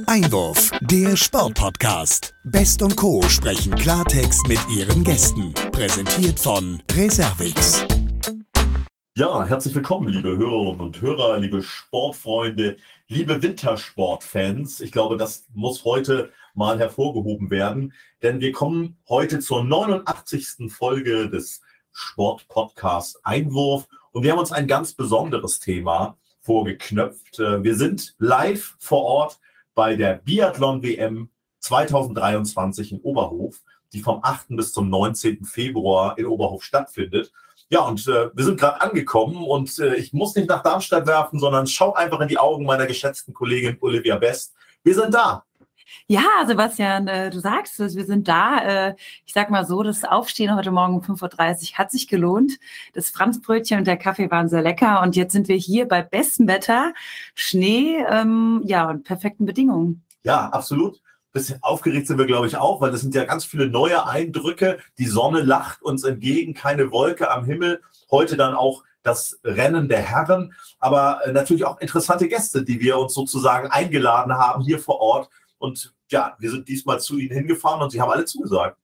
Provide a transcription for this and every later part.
Einwurf, der Sportpodcast. Best & Co. sprechen Klartext mit ihren Gästen. Präsentiert von Reservix. Ja, herzlich willkommen, liebe Hörerinnen und Hörer, liebe Sportfreunde, liebe Wintersportfans. Ich glaube, das muss heute mal hervorgehoben werden, denn wir kommen heute zur 89. Folge des Sportpodcasts Einwurf und wir haben uns ein ganz besonderes Thema vorgeknöpft. Wir sind live vor Ort bei der Biathlon-WM 2023 in Oberhof, die vom 8. bis zum 19. Februar in Oberhof stattfindet. Ja, und wir sind gerade angekommen und ich muss nicht nach Darmstadt werfen, sondern schau einfach in die Augen meiner geschätzten Kollegin Olivia Best. Wir sind da. Ja, Sebastian, du sagst es, wir sind da. Ich sag mal so, das Aufstehen heute Morgen um 5.30 Uhr hat sich gelohnt. Das Franzbrötchen und der Kaffee waren sehr lecker. Und jetzt sind wir hier bei bestem Wetter, Schnee, und perfekten Bedingungen. Ja, absolut. Bisschen aufgeregt sind wir, glaube ich, auch, weil das sind ja ganz viele neue Eindrücke. Die Sonne lacht uns entgegen, keine Wolke am Himmel. Heute dann auch das Rennen der Herren, aber natürlich auch interessante Gäste, die wir uns sozusagen eingeladen haben hier vor Ort. Und ja, wir sind diesmal zu Ihnen hingefahren und Sie haben alle zugesagt.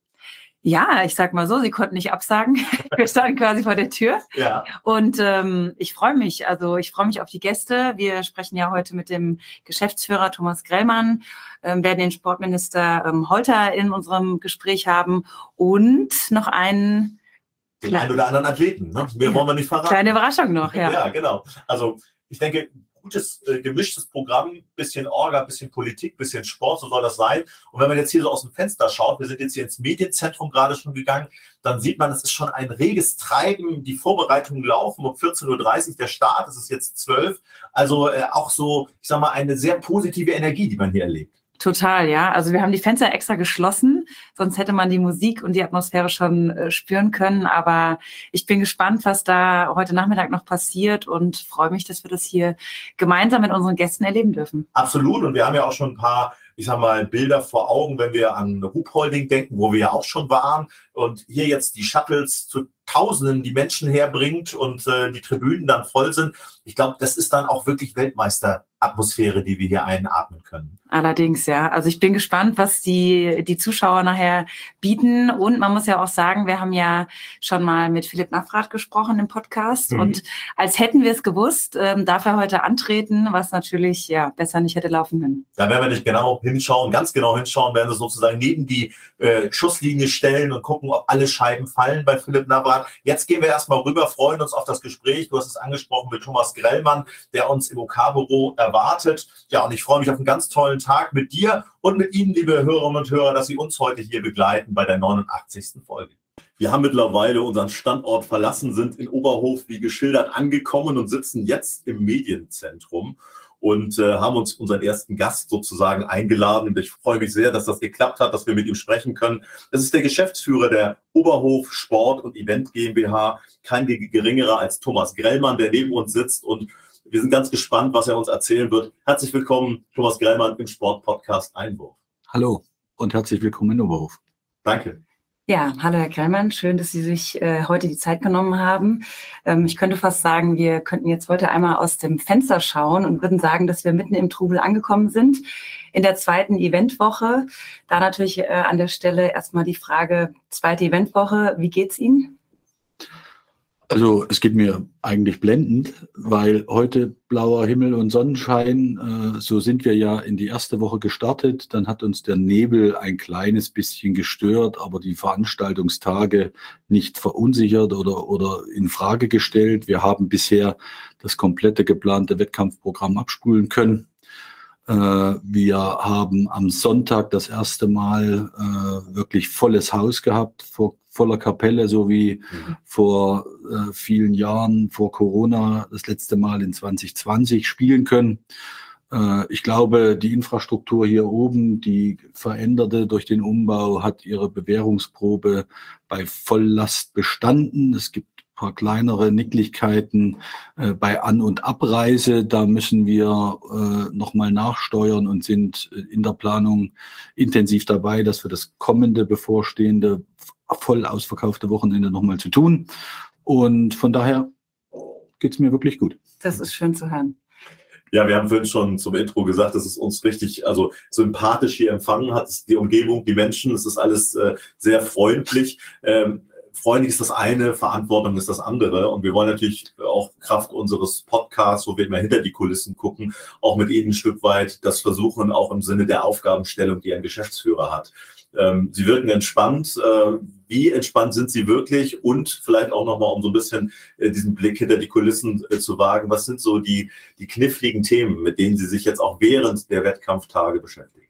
Ja, ich sag mal so, Sie konnten nicht absagen. Wir standen quasi vor der Tür. Ja. Und ich freue mich. Also ich freue mich auf die Gäste. Wir sprechen ja heute mit dem Geschäftsführer Thomas Grellmann, werden den Sportminister Holter in unserem Gespräch haben und noch einen Den einen oder anderen Athleten. Ne? Mehr wollen wir nicht verraten. Kleine Überraschung noch, ja. Ja, genau. Also ich denke, gutes, gemischtes Programm, bisschen Orga, bisschen Politik, bisschen Sport, so soll das sein. Und wenn man jetzt hier so aus dem Fenster schaut, wir sind jetzt hier ins Medienzentrum gerade schon gegangen, dann sieht man, es ist schon ein reges Treiben, die Vorbereitungen laufen, um 14.30 Uhr der Start, es ist jetzt 12. Also auch so, ich sag mal, eine sehr positive Energie, die man hier erlebt. Total, ja. Also wir haben die Fenster extra geschlossen, sonst hätte man die Musik und die Atmosphäre schon spüren können. Aber ich bin gespannt, was da heute Nachmittag noch passiert und freue mich, dass wir das hier gemeinsam mit unseren Gästen erleben dürfen. Absolut. Und wir haben ja auch schon ein paar, ich sag mal, Bilder vor Augen, wenn wir an Ruhpolding denken, wo wir ja auch schon waren. Und hier jetzt die Shuttles zu Tausenden die Menschen herbringt und die Tribünen dann voll sind. Ich glaube, das ist dann auch wirklich Weltmeisteratmosphäre, die wir hier einatmen können. Allerdings, ja. Also ich bin gespannt, was die Zuschauer nachher bieten. Und man muss ja auch sagen, wir haben ja schon mal mit Philipp Navrat gesprochen im Podcast. Und als hätten wir es gewusst, darf er heute antreten, was natürlich ja besser nicht hätte laufen können. Da werden wir nicht genau hinschauen, ganz genau hinschauen, werden wir sozusagen neben die Schusslinie stellen und gucken, ob alle Scheiben fallen bei Philipp Navrat. Jetzt gehen wir erstmal rüber, freuen uns auf das Gespräch. Du hast es angesprochen mit Thomas Grellmann, der uns im OK-Büro erwartet. Ja, und ich freue mich auf einen ganz tollen Tag mit dir und mit Ihnen, liebe Hörerinnen und Hörer, dass Sie uns heute hier begleiten bei der 89. Folge. Wir haben mittlerweile unseren Standort verlassen, sind in Oberhof wie geschildert angekommen und sitzen jetzt im Medienzentrum und haben uns unseren ersten Gast sozusagen eingeladen. Und ich freue mich sehr, dass das geklappt hat, dass wir mit ihm sprechen können. Das ist der Geschäftsführer der Oberhof Sport und Event GmbH, kein geringerer als Thomas Grellmann, der neben uns sitzt. Und wir sind ganz gespannt, was er uns erzählen wird. Herzlich willkommen, Thomas Grellmann, im Sportpodcast Einwurf. Hallo und herzlich willkommen in Oberhof. Danke. Ja, hallo Herr Grellmann, schön, dass Sie sich heute die Zeit genommen haben. Ich könnte fast sagen, wir könnten jetzt heute einmal aus dem Fenster schauen und würden sagen, dass wir mitten im Trubel angekommen sind, in der zweiten Eventwoche. Da natürlich an der Stelle erstmal die Frage, zweite Eventwoche, wie geht's Ihnen? Also es geht mir eigentlich blendend, weil heute blauer Himmel und Sonnenschein, so sind wir ja in die erste Woche gestartet. Dann hat uns der Nebel ein kleines bisschen gestört, aber die Veranstaltungstage nicht verunsichert oder in Frage gestellt. Wir haben bisher das komplette geplante Wettkampfprogramm abspulen können. Wir haben am Sonntag das erste Mal wirklich volles Haus gehabt, vor voller Kapelle, so wie vor vielen Jahren, vor Corona, das letzte Mal in 2020 spielen können. Ich glaube, die Infrastruktur hier oben, die veränderte durch den Umbau, hat ihre Bewährungsprobe bei Volllast bestanden. Es gibt ein paar kleinere Nicklichkeiten bei An- und Abreise. Da müssen wir nochmal nachsteuern und sind in der Planung intensiv dabei, dass wir das kommende, bevorstehende, voll ausverkaufte Wochenende nochmal zu tun. Und von daher geht es mir wirklich gut. Das ist schön zu hören. Ja, wir haben vorhin schon zum Intro gesagt, dass es uns richtig, also sympathisch hier empfangen hat. Die Umgebung, die Menschen, es ist alles sehr freundlich. Freundlich ist das eine, Verantwortung ist das andere. Und wir wollen natürlich auch Kraft unseres Podcasts, wo wir immer hinter die Kulissen gucken, auch mit Ihnen ein Stück weit das versuchen, auch im Sinne der Aufgabenstellung, die ein Geschäftsführer hat. Sie wirken entspannt. Wie entspannt sind Sie wirklich? Und vielleicht auch nochmal, um so ein bisschen diesen Blick hinter die Kulissen zu wagen, was sind so die kniffligen Themen, mit denen Sie sich jetzt auch während der Wettkampftage beschäftigen?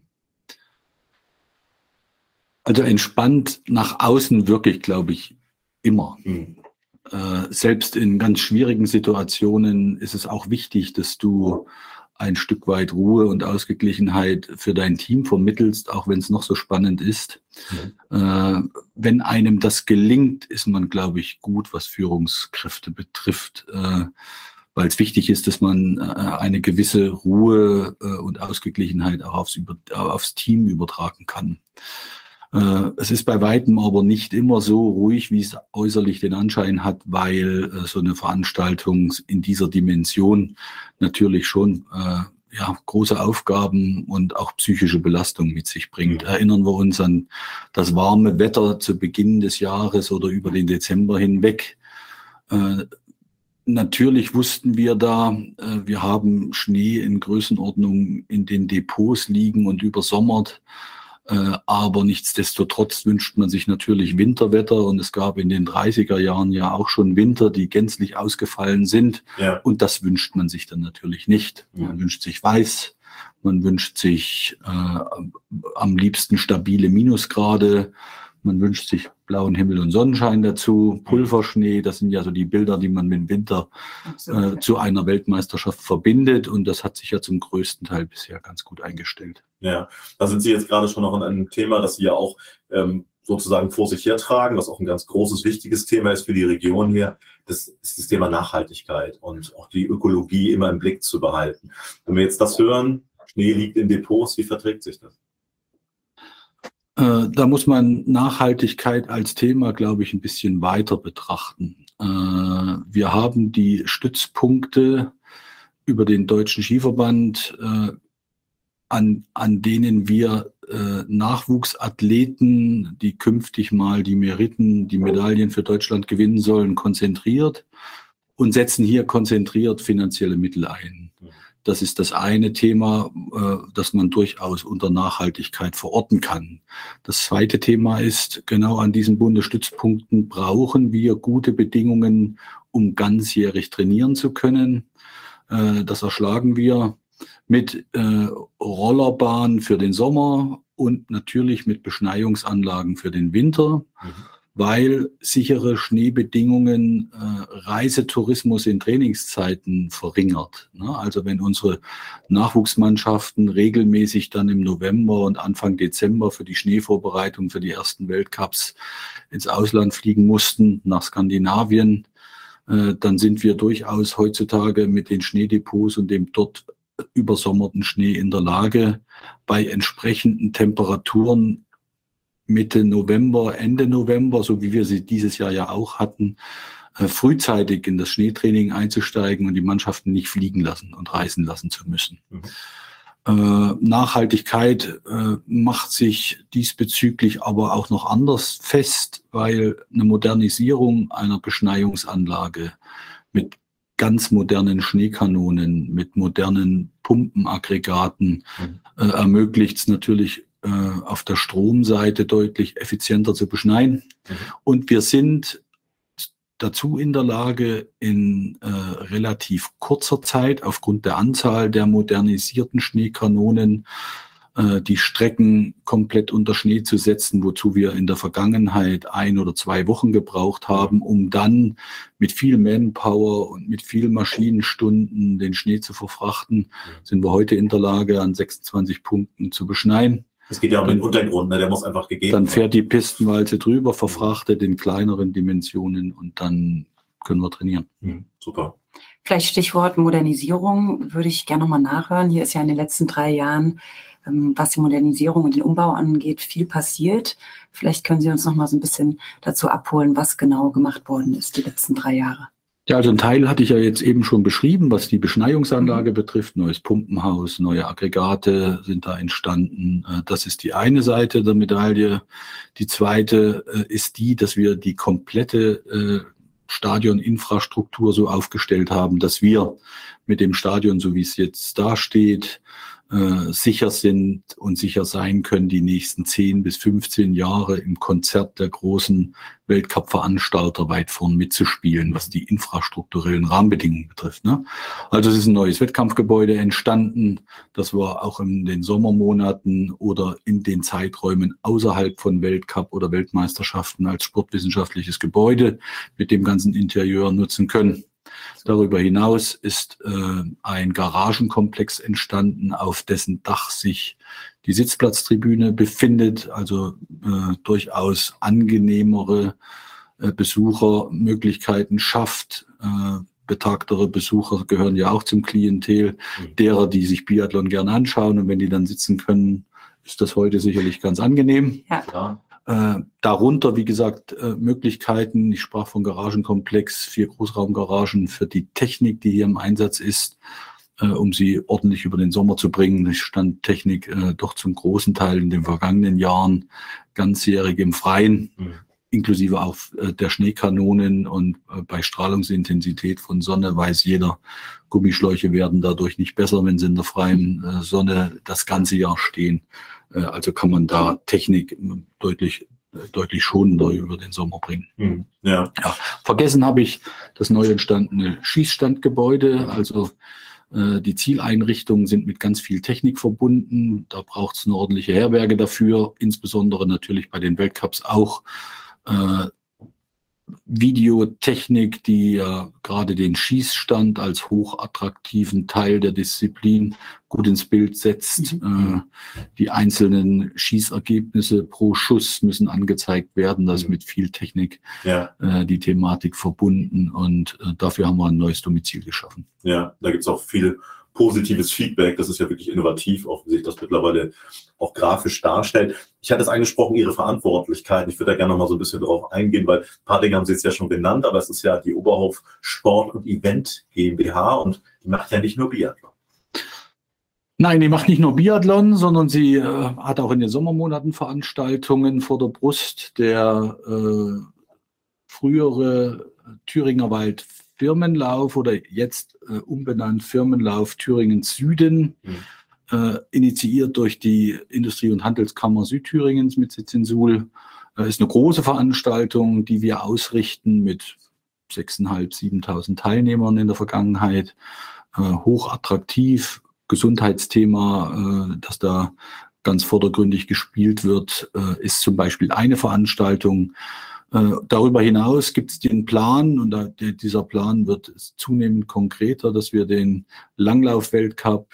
Also entspannt nach außen wirklich, glaube ich, immer. Selbst in ganz schwierigen Situationen ist es auch wichtig, dass du ein Stück weit Ruhe und Ausgeglichenheit für dein Team vermittelst, auch wenn es noch so spannend ist. Wenn einem das gelingt, ist man, glaube ich, gut, was Führungskräfte betrifft, weil es wichtig ist, dass man eine gewisse Ruhe und Ausgeglichenheit auch aufs Team übertragen kann. Es ist bei weitem aber nicht immer so ruhig, wie es äußerlich den Anschein hat, weil so eine Veranstaltung in dieser Dimension natürlich schon große Aufgaben und auch psychische Belastung mit sich bringt. Erinnern wir uns an das warme Wetter zu Beginn des Jahres oder über den Dezember hinweg. Natürlich wussten wir da, wir haben Schnee in Größenordnung in den Depots liegen und übersommert. Aber nichtsdestotrotz wünscht man sich natürlich Winterwetter und es gab in den 30er Jahren ja auch schon Winter, die gänzlich ausgefallen sind. Ja. Und das wünscht man sich dann natürlich nicht. Man wünscht sich weiß, man wünscht sich am liebsten stabile Minusgrade, man wünscht sich blauen Himmel und Sonnenschein dazu, Pulverschnee, das sind ja so die Bilder, die man mit dem Winter zu einer Weltmeisterschaft verbindet und das hat sich ja zum größten Teil bisher ganz gut eingestellt. Ja, da sind Sie jetzt gerade schon noch in einem Thema, das Sie ja auch sozusagen vor sich hertragen, was auch ein ganz großes, wichtiges Thema ist für die Region hier. Das ist das Thema Nachhaltigkeit und auch die Ökologie immer im Blick zu behalten. Wenn wir jetzt das hören, Schnee liegt in Depots, wie verträgt sich das? Da muss man Nachhaltigkeit als Thema, glaube ich, ein bisschen weiter betrachten. Wir haben die Stützpunkte über den Deutschen Skiverband, an denen wir Nachwuchsathleten, die künftig mal die Meriten, die Medaillen für Deutschland gewinnen sollen, konzentriert und setzen hier konzentriert finanzielle Mittel ein. Das ist das eine Thema, das man durchaus unter Nachhaltigkeit verorten kann. Das zweite Thema ist, genau an diesen Bundesstützpunkten brauchen wir gute Bedingungen, um ganzjährig trainieren zu können. Das erschlagen wir mit Rollerbahn für den Sommer und natürlich mit Beschneiungsanlagen für den Winter. Weil sichere Schneebedingungen Reisetourismus in Trainingszeiten verringert. Also wenn unsere Nachwuchsmannschaften regelmäßig dann im November und Anfang Dezember für die Schneevorbereitung für die ersten Weltcups ins Ausland fliegen mussten, nach Skandinavien, dann sind wir durchaus heutzutage mit den Schneedepots und dem dort übersommerten Schnee in der Lage, bei entsprechenden Temperaturen Mitte November, Ende November, so wie wir sie dieses Jahr ja auch hatten, frühzeitig in das Schneetraining einzusteigen und die Mannschaften nicht fliegen lassen und reisen lassen zu müssen. Nachhaltigkeit macht sich diesbezüglich aber auch noch anders fest, weil eine Modernisierung einer Beschneiungsanlage mit ganz modernen Schneekanonen, mit modernen Pumpenaggregaten ermöglicht es natürlich, auf der Stromseite deutlich effizienter zu beschneien. Und wir sind dazu in der Lage, in relativ kurzer Zeit aufgrund der Anzahl der modernisierten Schneekanonen die Strecken komplett unter Schnee zu setzen, wozu wir in der Vergangenheit 1 oder 2 Wochen gebraucht haben, um dann mit viel Manpower und mit viel Maschinenstunden den Schnee zu verfrachten, sind wir heute in der Lage, an 26 Punkten zu beschneien. Es geht ja um den Untergrund, ne? Der muss einfach gegeben werden. Dann fährt die Pistenwalze drüber, verfrachtet in kleineren Dimensionen und dann können wir trainieren. Super. Vielleicht Stichwort Modernisierung würde ich gerne nochmal nachhören. Hier ist ja in den letzten 3 Jahren, was die Modernisierung und den Umbau angeht, viel passiert. Vielleicht können Sie uns noch mal so ein bisschen dazu abholen, was genau gemacht worden ist die letzten 3 Jahre. Ja, also ein Teil hatte ich ja jetzt eben schon beschrieben, was die Beschneiungsanlage betrifft. Neues Pumpenhaus, neue Aggregate sind da entstanden. Das ist die eine Seite der Medaille. Die zweite ist die, dass wir die komplette Stadioninfrastruktur so aufgestellt haben, dass wir mit dem Stadion, so wie es jetzt dasteht, sicher sind und sicher sein können, die nächsten 10 bis 15 Jahre im Konzert der großen Weltcup-Veranstalter weit vorn mitzuspielen, was die infrastrukturellen Rahmenbedingungen betrifft. Ne? Also es ist ein neues Wettkampfgebäude entstanden, das wir auch in den Sommermonaten oder in den Zeiträumen außerhalb von Weltcup oder Weltmeisterschaften als sportwissenschaftliches Gebäude mit dem ganzen Interieur nutzen können. Darüber hinaus ist ein Garagenkomplex entstanden, auf dessen Dach sich die Sitzplatztribüne befindet, also durchaus angenehmere Besuchermöglichkeiten schafft. Betagtere Besucher gehören ja auch zum Klientel derer, die sich Biathlon gerne anschauen, und wenn die dann sitzen können, ist das heute sicherlich ganz angenehm. Ja. Darunter, wie gesagt, Möglichkeiten, ich sprach von Garagenkomplex, 4 Großraumgaragen für die Technik, die hier im Einsatz ist, um sie ordentlich über den Sommer zu bringen. Es stand Technik doch zum großen Teil in den vergangenen Jahren ganzjährig im Freien, inklusive auch der Schneekanonen, und bei Strahlungsintensität von Sonne weiß jeder, Gummischläuche werden dadurch nicht besser, wenn sie in der freien Sonne das ganze Jahr stehen. Also kann man da Technik deutlich schonender über den Sommer bringen. Ja. Vergessen habe ich das neu entstandene Schießstandgebäude. Also die Zieleinrichtungen sind mit ganz viel Technik verbunden. Da braucht es eine ordentliche Herberge dafür, insbesondere natürlich bei den Weltcups auch Videotechnik, die ja gerade den Schießstand als hochattraktiven Teil der Disziplin gut ins Bild setzt. Die einzelnen Schießergebnisse pro Schuss müssen angezeigt werden. Das ist mit viel Technik die Thematik verbunden, und dafür haben wir ein neues Domizil geschaffen. Ja, da gibt es auch viel positives Feedback. Das ist ja wirklich innovativ, auch wie sich das mittlerweile auch grafisch darstellt. Ich hatte es angesprochen, Ihre Verantwortlichkeiten. Ich würde da gerne noch mal so ein bisschen drauf eingehen, weil ein paar Dinge haben Sie jetzt ja schon genannt, aber es ist ja die Oberhof Sport und Event GmbH, und die macht ja nicht nur Biathlon. Nein, die macht nicht nur Biathlon, sondern sie hat auch in den Sommermonaten Veranstaltungen vor der Brust. Der frühere Thüringer Wald Firmenlauf, oder jetzt umbenannt Firmenlauf Thüringen Süden, initiiert durch die Industrie- und Handelskammer Südthüringens mit Sitz in Suhl, ist eine große Veranstaltung, die wir ausrichten mit 6.500, 7.000 Teilnehmern in der Vergangenheit. Hochattraktiv, Gesundheitsthema, das da ganz vordergründig gespielt wird, ist zum Beispiel eine Veranstaltung. Darüber hinaus gibt es den Plan, und dieser Plan wird zunehmend konkreter, dass wir den Langlauf-Weltcup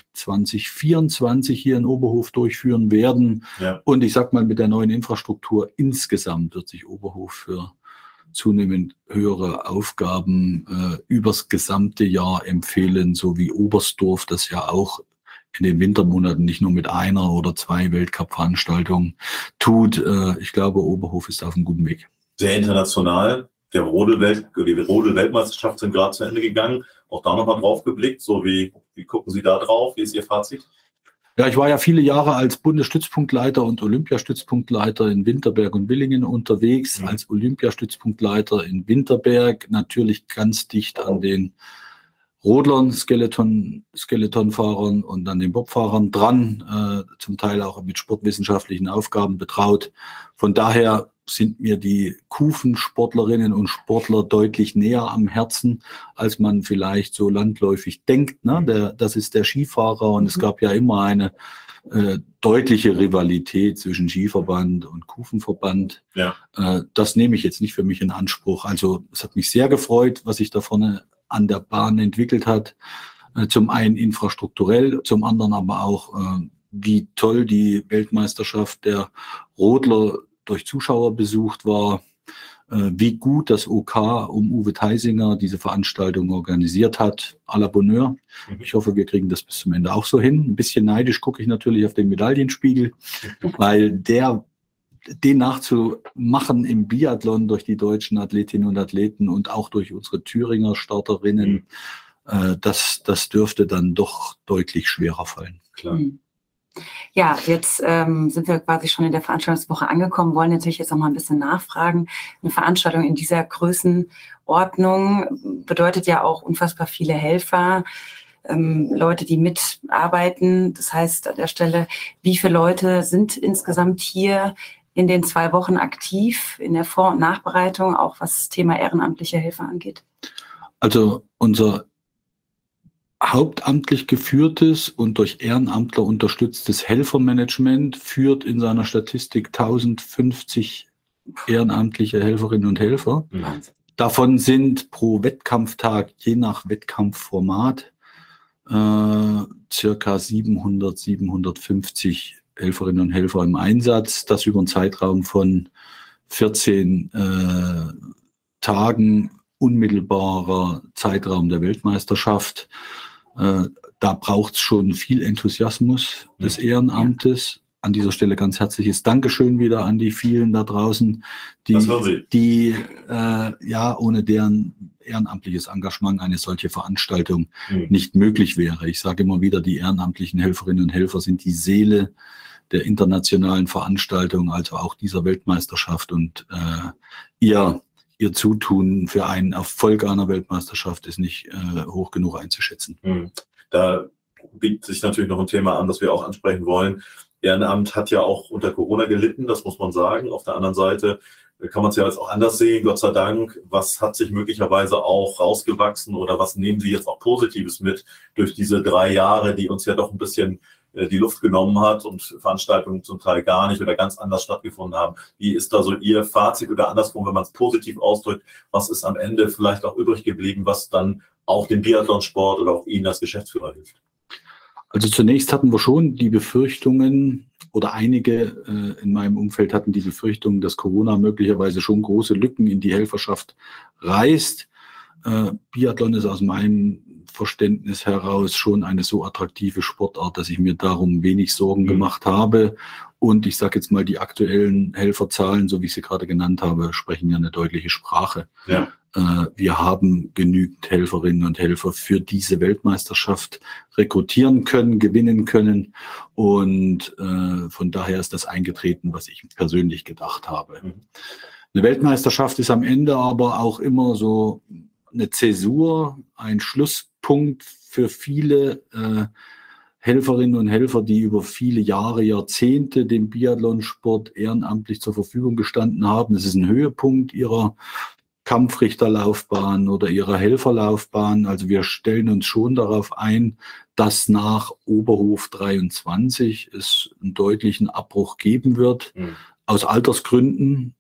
2024 hier in Oberhof durchführen werden. Ja. Und ich sag mal, mit der neuen Infrastruktur insgesamt wird sich Oberhof für zunehmend höhere Aufgaben übers gesamte Jahr empfehlen, so wie Oberstdorf das ja auch in den Wintermonaten nicht nur mit 1 oder 2 Weltcup-Veranstaltungen tut. Ich glaube, Oberhof ist auf einem guten Weg. Sehr international. Die Rodel-Weltmeisterschaft sind gerade zu Ende gegangen. Auch da nochmal drauf geblickt. So wie gucken Sie da drauf? Wie ist Ihr Fazit? Ja, ich war ja viele Jahre als Bundesstützpunktleiter und Olympiastützpunktleiter in Winterberg und Willingen unterwegs. Als Olympiastützpunktleiter in Winterberg natürlich ganz dicht an den Rodlern, Skeletonfahrern und an den Bobfahrern dran, zum Teil auch mit sportwissenschaftlichen Aufgaben betraut. Von daher sind mir die Kufensportlerinnen und Sportler deutlich näher am Herzen, als man vielleicht so landläufig denkt. Ne? Das ist der Skifahrer, und es gab ja immer eine deutliche Rivalität zwischen Skiverband und Kufenverband. Ja. Das nehme ich jetzt nicht für mich in Anspruch. Also es hat mich sehr gefreut, was sich da vorne an der Bahn entwickelt hat. Zum einen infrastrukturell, zum anderen aber auch, wie toll die Weltmeisterschaft der Rodler durch Zuschauer besucht war, wie gut das OK um Uwe Theisinger diese Veranstaltung organisiert hat. À la Bonheur. Ich hoffe, wir kriegen das bis zum Ende auch so hin. Ein bisschen neidisch gucke ich natürlich auf den Medaillenspiegel, weil der den nachzumachen im Biathlon durch die deutschen Athletinnen und Athleten und auch durch unsere Thüringer Starterinnen, das dürfte dann doch deutlich schwerer fallen. Klar. Ja, jetzt sind wir quasi schon in der Veranstaltungswoche angekommen, wollen natürlich jetzt noch mal ein bisschen nachfragen. Eine Veranstaltung in dieser Größenordnung bedeutet ja auch unfassbar viele Helfer, Leute, die mitarbeiten. Das heißt an der Stelle, wie viele Leute sind insgesamt hier in den 2 Wochen aktiv in der Vor- und Nachbereitung, auch was das Thema ehrenamtliche Helfer angeht? Also unser hauptamtlich geführtes und durch Ehrenamtler unterstütztes Helfermanagement führt in seiner Statistik 1050 ehrenamtliche Helferinnen und Helfer. Davon sind pro Wettkampftag, je nach Wettkampfformat, circa 700, 750 Helferinnen und Helfer im Einsatz. Das über einen Zeitraum von 14 Tagen, unmittelbarer Zeitraum der Weltmeisterschaft. Da braucht es schon viel Enthusiasmus des Ehrenamtes. An dieser Stelle ganz herzliches Dankeschön wieder an die vielen da draußen, die ohne deren ehrenamtliches Engagement eine solche Veranstaltung nicht möglich wäre. Ich sage immer wieder, die ehrenamtlichen Helferinnen und Helfer sind die Seele der internationalen Veranstaltung, also auch dieser Weltmeisterschaft. Und ihr Zutun für einen Erfolg einer Weltmeisterschaft ist nicht hoch genug einzuschätzen. Da bietet sich natürlich noch ein Thema an, das wir auch ansprechen wollen. Ehrenamt hat ja auch unter Corona gelitten, das muss man sagen. Auf der anderen Seite kann man es ja jetzt auch anders sehen, Gott sei Dank. Was hat sich möglicherweise auch rausgewachsen oder was nehmen Sie jetzt auch Positives mit durch diese 3 Jahre, die uns ja doch ein bisschen die Luft genommen hat und Veranstaltungen zum Teil gar nicht oder ganz anders stattgefunden haben? Wie ist da so Ihr Fazit oder andersrum, wenn man es positiv ausdrückt, was ist am Ende vielleicht auch übrig geblieben, was dann auch dem Biathlonsport oder auch Ihnen als Geschäftsführer hilft? Also zunächst hatten wir schon die Befürchtungen, oder einige in meinem Umfeld hatten die Befürchtung, dass Corona möglicherweise schon große Lücken in die Helferschaft reißt. Biathlon ist aus meinem Verständnis heraus schon eine so attraktive Sportart, dass ich mir darum wenig Sorgen gemacht habe. Und ich sage jetzt mal, die aktuellen Helferzahlen, so wie ich sie gerade genannt habe, sprechen ja eine deutliche Sprache. Ja. Wir haben genügend Helferinnen und Helfer für diese Weltmeisterschaft rekrutieren können, gewinnen können. Und von daher ist das eingetreten, was ich persönlich gedacht habe. Eine Weltmeisterschaft ist am Ende aber auch immer so eine Zäsur, ein Schlusspunkt für viele Helferinnen und Helfer, die über viele Jahre, Jahrzehnte dem Biathlonsport ehrenamtlich zur Verfügung gestanden haben. Es ist ein Höhepunkt ihrer Kampfrichterlaufbahn oder ihrer Helferlaufbahn. Also wir stellen uns schon darauf ein, dass nach Oberhof 23 es einen deutlichen Abbruch geben wird, aus Altersgründen.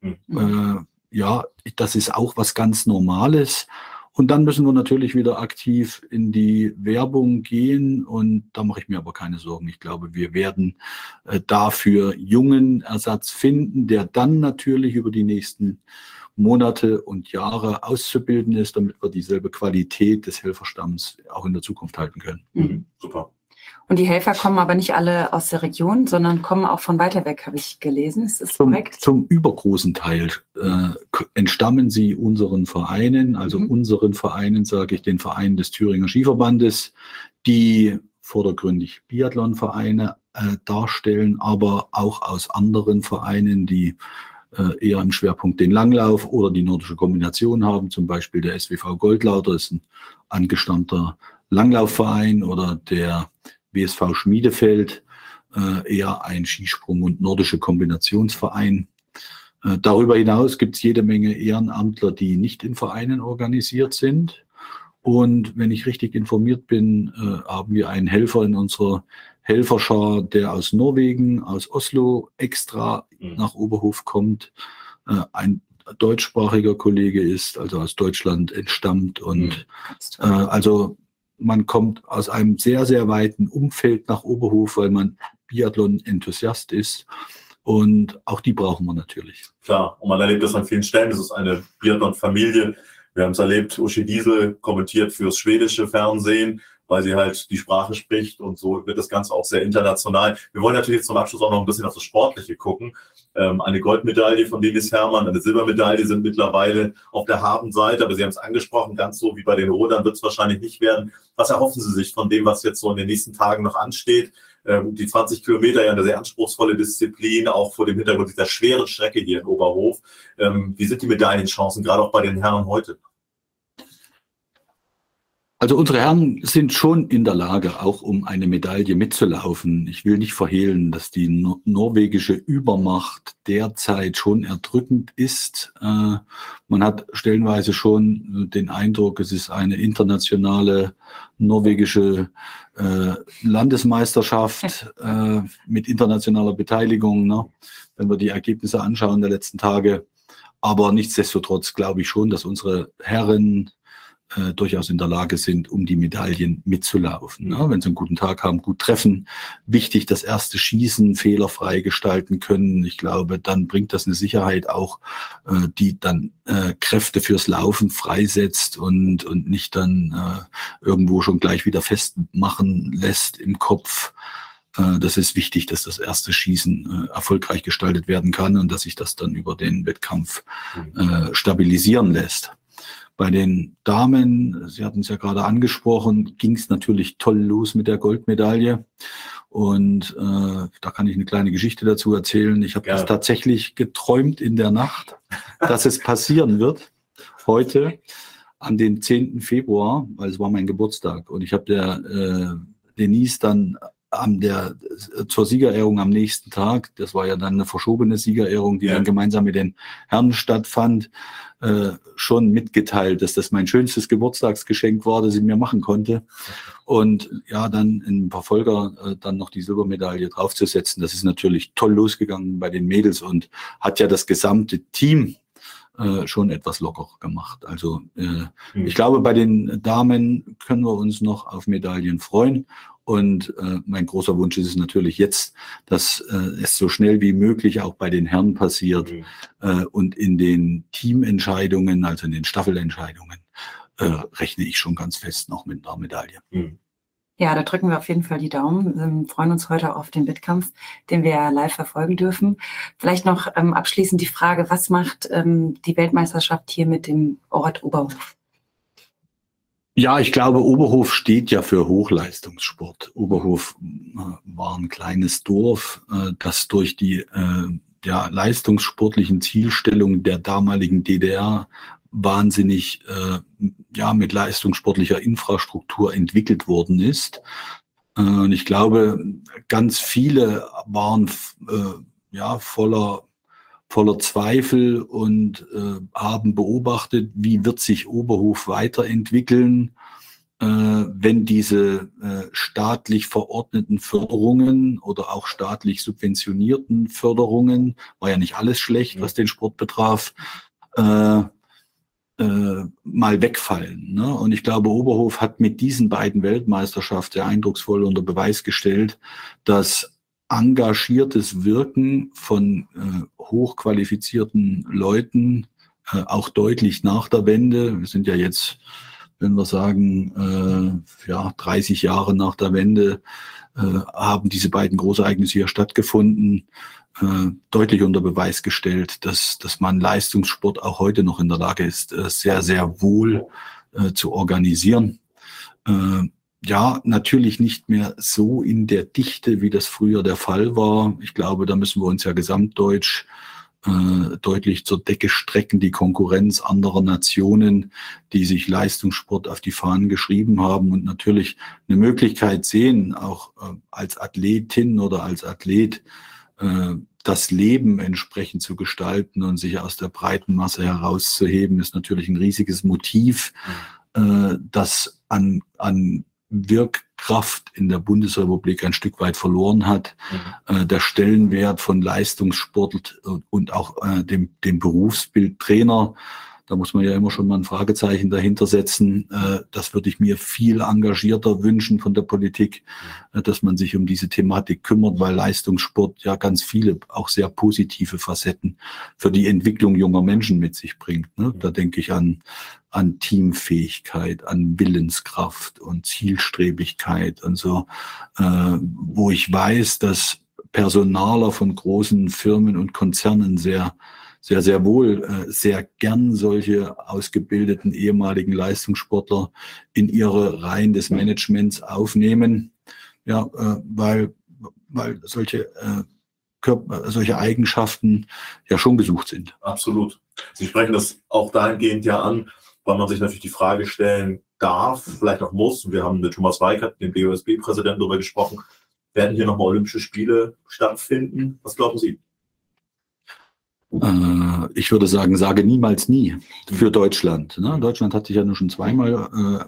Das ist auch was ganz Normales. Und dann müssen wir natürlich wieder aktiv in die Werbung gehen. Und da mache ich mir aber keine Sorgen. Ich glaube, wir werden dafür jungen Ersatz finden, der dann natürlich über die nächsten Monate und Jahre auszubilden ist, damit wir dieselbe Qualität des Helferstamms auch in der Zukunft halten können. Super. Und die Helfer kommen aber nicht alle aus der Region, sondern kommen auch von weiter weg, habe ich gelesen. Ist das korrekt? Zum übergroßen Teil entstammen sie unseren Vereinen, also unseren Vereinen, sage ich, den Vereinen des Thüringer Skiverbandes, die vordergründig Biathlonvereine darstellen, aber auch aus anderen Vereinen, die eher im Schwerpunkt den Langlauf oder die nordische Kombination haben. Zum Beispiel der SWV Goldlauter ist ein angestammter Langlaufverein oder der WSV Schmiedefeld, eher ein Skisprung- und nordische Kombinationsverein. Darüber hinaus gibt es jede Menge Ehrenamtler, die nicht in Vereinen organisiert sind. Und wenn ich richtig informiert bin, haben wir einen Helfer in unserer Helferschar, der aus Norwegen, aus Oslo extra nach Oberhof kommt, ein deutschsprachiger Kollege ist, also aus Deutschland entstammt. Und also man kommt aus einem sehr, sehr weiten Umfeld nach Oberhof, weil man Biathlon-Enthusiast ist. Und auch die brauchen wir natürlich. Klar, und man erlebt das an vielen Stellen. Das ist eine Biathlon-Familie. Wir haben es erlebt, Uschi Diesel kommentiert fürs schwedische Fernsehen, weil sie halt die Sprache spricht und so wird das Ganze auch sehr international. Wir wollen natürlich jetzt zum Abschluss auch noch ein bisschen auf das Sportliche gucken. Eine Goldmedaille von Denis Herrmann, eine Silbermedaille sind mittlerweile auf der Habenseite, aber Sie haben es angesprochen, ganz so wie bei den Rudern wird es wahrscheinlich nicht werden. Was erhoffen Sie sich von dem, was jetzt so in den nächsten Tagen noch ansteht? Die 20 Kilometer, ja eine sehr anspruchsvolle Disziplin, auch vor dem Hintergrund dieser schweren Strecke hier in Oberhof. Wie sind die Medaillenchancen, gerade auch bei den Herren heute? Also unsere Herren sind schon in der Lage, auch um eine Medaille mitzulaufen. Ich will nicht verhehlen, dass die norwegische Übermacht derzeit schon erdrückend ist. Man hat stellenweise schon den Eindruck, es ist eine internationale norwegische Landesmeisterschaft mit internationaler Beteiligung, ne? Wenn wir die Ergebnisse anschauen der letzten Tage. Aber nichtsdestotrotz glaube ich schon, dass unsere Herren durchaus in der Lage sind, um die Medaillen mitzulaufen. Ne? Wenn sie einen guten Tag haben, gut treffen. Wichtig, das erste Schießen fehlerfrei gestalten können. Ich glaube, dann bringt das eine Sicherheit auch, die dann Kräfte fürs Laufen freisetzt und nicht dann irgendwo schon gleich wieder festmachen lässt im Kopf. Das ist wichtig, dass das erste Schießen erfolgreich gestaltet werden kann und dass sich das dann über den Wettkampf stabilisieren lässt. Bei den Damen, Sie hatten es ja gerade angesprochen, ging es natürlich toll los mit der Goldmedaille. Und da kann ich eine kleine Geschichte dazu erzählen. Ich habe das tatsächlich geträumt in der Nacht, dass es passieren wird. Heute, an den 10. Februar, weil es war mein Geburtstag. Und ich habe der Denise dann zur Siegerehrung am nächsten Tag, das war ja dann eine verschobene Siegerehrung, die dann gemeinsam mit den Herren stattfand, schon mitgeteilt, dass das mein schönstes Geburtstagsgeschenk war, das ich mir machen konnte. Und ja, dann im Verfolger dann noch die Silbermedaille draufzusetzen, das ist natürlich toll losgegangen bei den Mädels und hat ja das gesamte Team schon etwas locker gemacht. Also ich glaube, bei den Damen können wir uns noch auf Medaillen freuen. Und mein großer Wunsch ist es natürlich jetzt, dass es so schnell wie möglich auch bei den Herren passiert und in den Teamentscheidungen, also in den Staffelentscheidungen, rechne ich schon ganz fest noch mit einer Medaille. Ja, da drücken wir auf jeden Fall die Daumen. Wir freuen uns heute auf den Wettkampf, den wir live verfolgen dürfen. Vielleicht noch abschließend die Frage, was macht die Weltmeisterschaft hier mit dem Ort Oberhof? Ja, ich glaube, Oberhof steht ja für Hochleistungssport. Oberhof war ein kleines Dorf, das durch die leistungssportlichen Zielstellungen der damaligen DDR wahnsinnig mit leistungssportlicher Infrastruktur entwickelt worden ist. Und ich glaube, ganz viele waren voller Zweifel und haben beobachtet, wie wird sich Oberhof weiterentwickeln, wenn diese staatlich verordneten Förderungen oder auch staatlich subventionierten Förderungen, war ja nicht alles schlecht, was den Sport betraf, mal wegfallen. Ne? Und ich glaube, Oberhof hat mit diesen beiden Weltmeisterschaften sehr eindrucksvoll unter Beweis gestellt, dass engagiertes Wirken von hochqualifizierten Leuten auch deutlich nach der Wende. Wir sind ja jetzt, wenn wir sagen, 30 Jahre nach der Wende, haben diese beiden Großereignisse hier stattgefunden, deutlich unter Beweis gestellt, dass man Leistungssport auch heute noch in der Lage ist, sehr, sehr wohl zu organisieren. Ja, natürlich nicht mehr so in der Dichte, wie das früher der Fall war. Ich glaube, da müssen wir uns ja gesamtdeutsch deutlich zur Decke strecken. Die Konkurrenz anderer Nationen, die sich Leistungssport auf die Fahnen geschrieben haben und natürlich eine Möglichkeit sehen, auch als Athletin oder als Athlet das Leben entsprechend zu gestalten und sich aus der breiten Masse herauszuheben, ist natürlich ein riesiges Motiv, das an Wirkkraft in der Bundesrepublik ein Stück weit verloren hat. Der Stellenwert von Leistungssport und auch dem Berufsbild Trainer, Da muss man ja immer schon mal ein Fragezeichen dahinter setzen. Das würde ich mir viel engagierter wünschen von der Politik, dass man sich um diese Thematik kümmert, weil Leistungssport ja ganz viele, auch sehr positive Facetten für die Entwicklung junger Menschen mit sich bringt. Da denke ich an Teamfähigkeit, an Willenskraft und Zielstrebigkeit und so, wo ich weiß, dass Personaler von großen Firmen und Konzernen sehr wohl sehr gern solche ausgebildeten ehemaligen Leistungssportler in ihre Reihen des Managements aufnehmen, ja, weil solche Eigenschaften ja schon gesucht sind. Absolut. Sie sprechen das auch dahingehend ja an, weil man sich natürlich die Frage stellen darf, vielleicht auch muss, wir haben mit Thomas Weikert, dem BOSB-Präsidenten, darüber gesprochen, werden hier nochmal Olympische Spiele stattfinden? Was glauben Sie? Ich würde sagen, sage niemals nie für Deutschland. Deutschland hat sich ja nur schon zweimal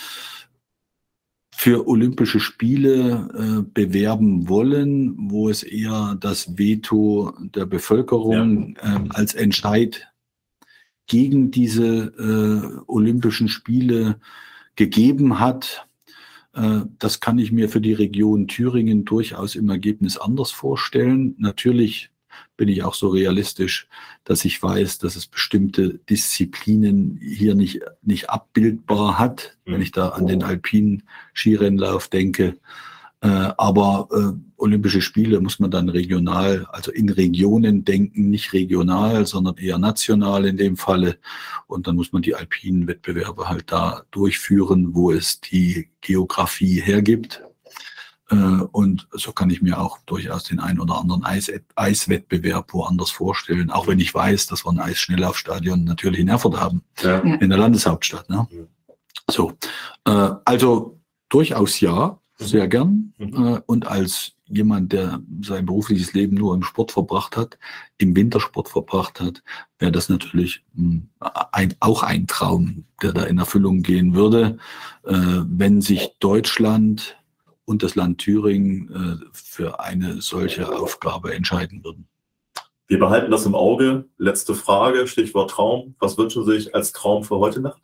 für Olympische Spiele bewerben wollen, wo es eher das Veto der Bevölkerung als Entscheid gegen diese Olympischen Spiele gegeben hat. Das kann ich mir für die Region Thüringen durchaus im Ergebnis anders vorstellen. Natürlich bin ich auch so realistisch, dass ich weiß, dass es bestimmte Disziplinen hier nicht abbildbar hat, wenn ich da an den alpinen Skirennlauf denke. Aber Olympische Spiele muss man dann regional, also in Regionen denken, nicht regional, sondern eher national in dem Falle. Und dann muss man die alpinen Wettbewerbe halt da durchführen, wo es die Geografie hergibt. Und so kann ich mir auch durchaus den einen oder anderen Eiswettbewerb woanders vorstellen, auch wenn ich weiß, dass wir ein Eisschnelllaufstadion natürlich in Erfurt haben, in der Landeshauptstadt. Ne? So, also durchaus ja, sehr gern. Und als jemand, der sein berufliches Leben nur im Sport verbracht hat, im Wintersport verbracht hat, wäre das natürlich auch ein Traum, der da in Erfüllung gehen würde, wenn sich Deutschland und das Land Thüringen für eine solche Aufgabe entscheiden würden. Wir behalten das im Auge. Letzte Frage, Stichwort Traum. Was wünschen Sie sich als Traum für heute Nacht?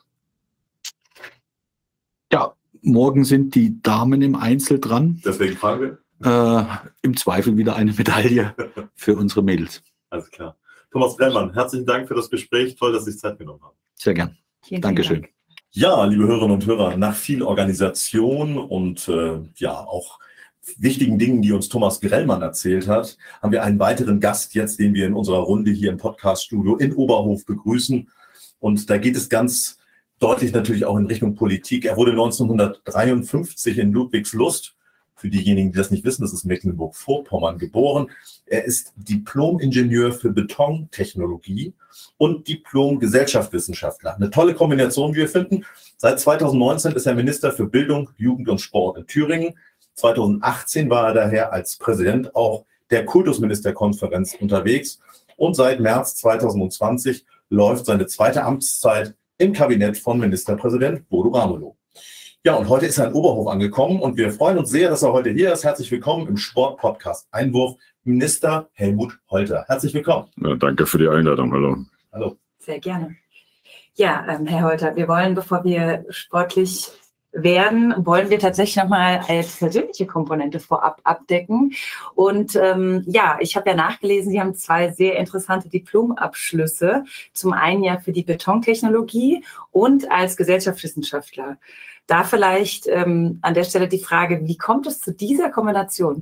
Ja, morgen sind die Damen im Einzel dran. Deswegen Frage. Im Zweifel wieder eine Medaille für unsere Mädels. Alles klar. Thomas Grellmann, herzlichen Dank für das Gespräch. Toll, dass Sie sich Zeit genommen haben. Sehr gern. Dankeschön. Dank. Ja, liebe Hörerinnen und Hörer, nach viel Organisation und auch wichtigen Dingen, die uns Thomas Grellmann erzählt hat, haben wir einen weiteren Gast jetzt, den wir in unserer Runde hier im Podcast-Studio in Oberhof begrüßen. Und da geht es ganz deutlich natürlich auch in Richtung Politik. Er wurde 1953 in Ludwigslust, für diejenigen, die das nicht wissen, das ist Mecklenburg-Vorpommern, geboren. Er ist Diplom-Ingenieur für Betontechnologie und Diplom-Gesellschaftswissenschaftler. Eine tolle Kombination, wie wir finden. Seit 2019 ist er Minister für Bildung, Jugend und Sport in Thüringen. 2018 war er daher als Präsident auch der Kultusministerkonferenz unterwegs. Und seit März 2020 läuft seine zweite Amtszeit im Kabinett von Ministerpräsident Bodo Ramelow. Ja, und heute ist er in Oberhof angekommen und wir freuen uns sehr, dass er heute hier ist. Herzlich willkommen im Sport-Podcast Einwurf, Minister Helmut Holter. Herzlich willkommen. Ja, danke für die Einladung. Hallo. Hallo. Sehr gerne. Ja, Herr Holter, wir wollen, bevor wir sportlich werden, wollen wir tatsächlich nochmal als persönliche Komponente vorab abdecken. Und ich habe ja nachgelesen, Sie haben 2 sehr interessante Diplomabschlüsse. Zum einen ja für die Betontechnologie und als Gesellschaftswissenschaftler. Da vielleicht an der Stelle die Frage, wie kommt es zu dieser Kombination?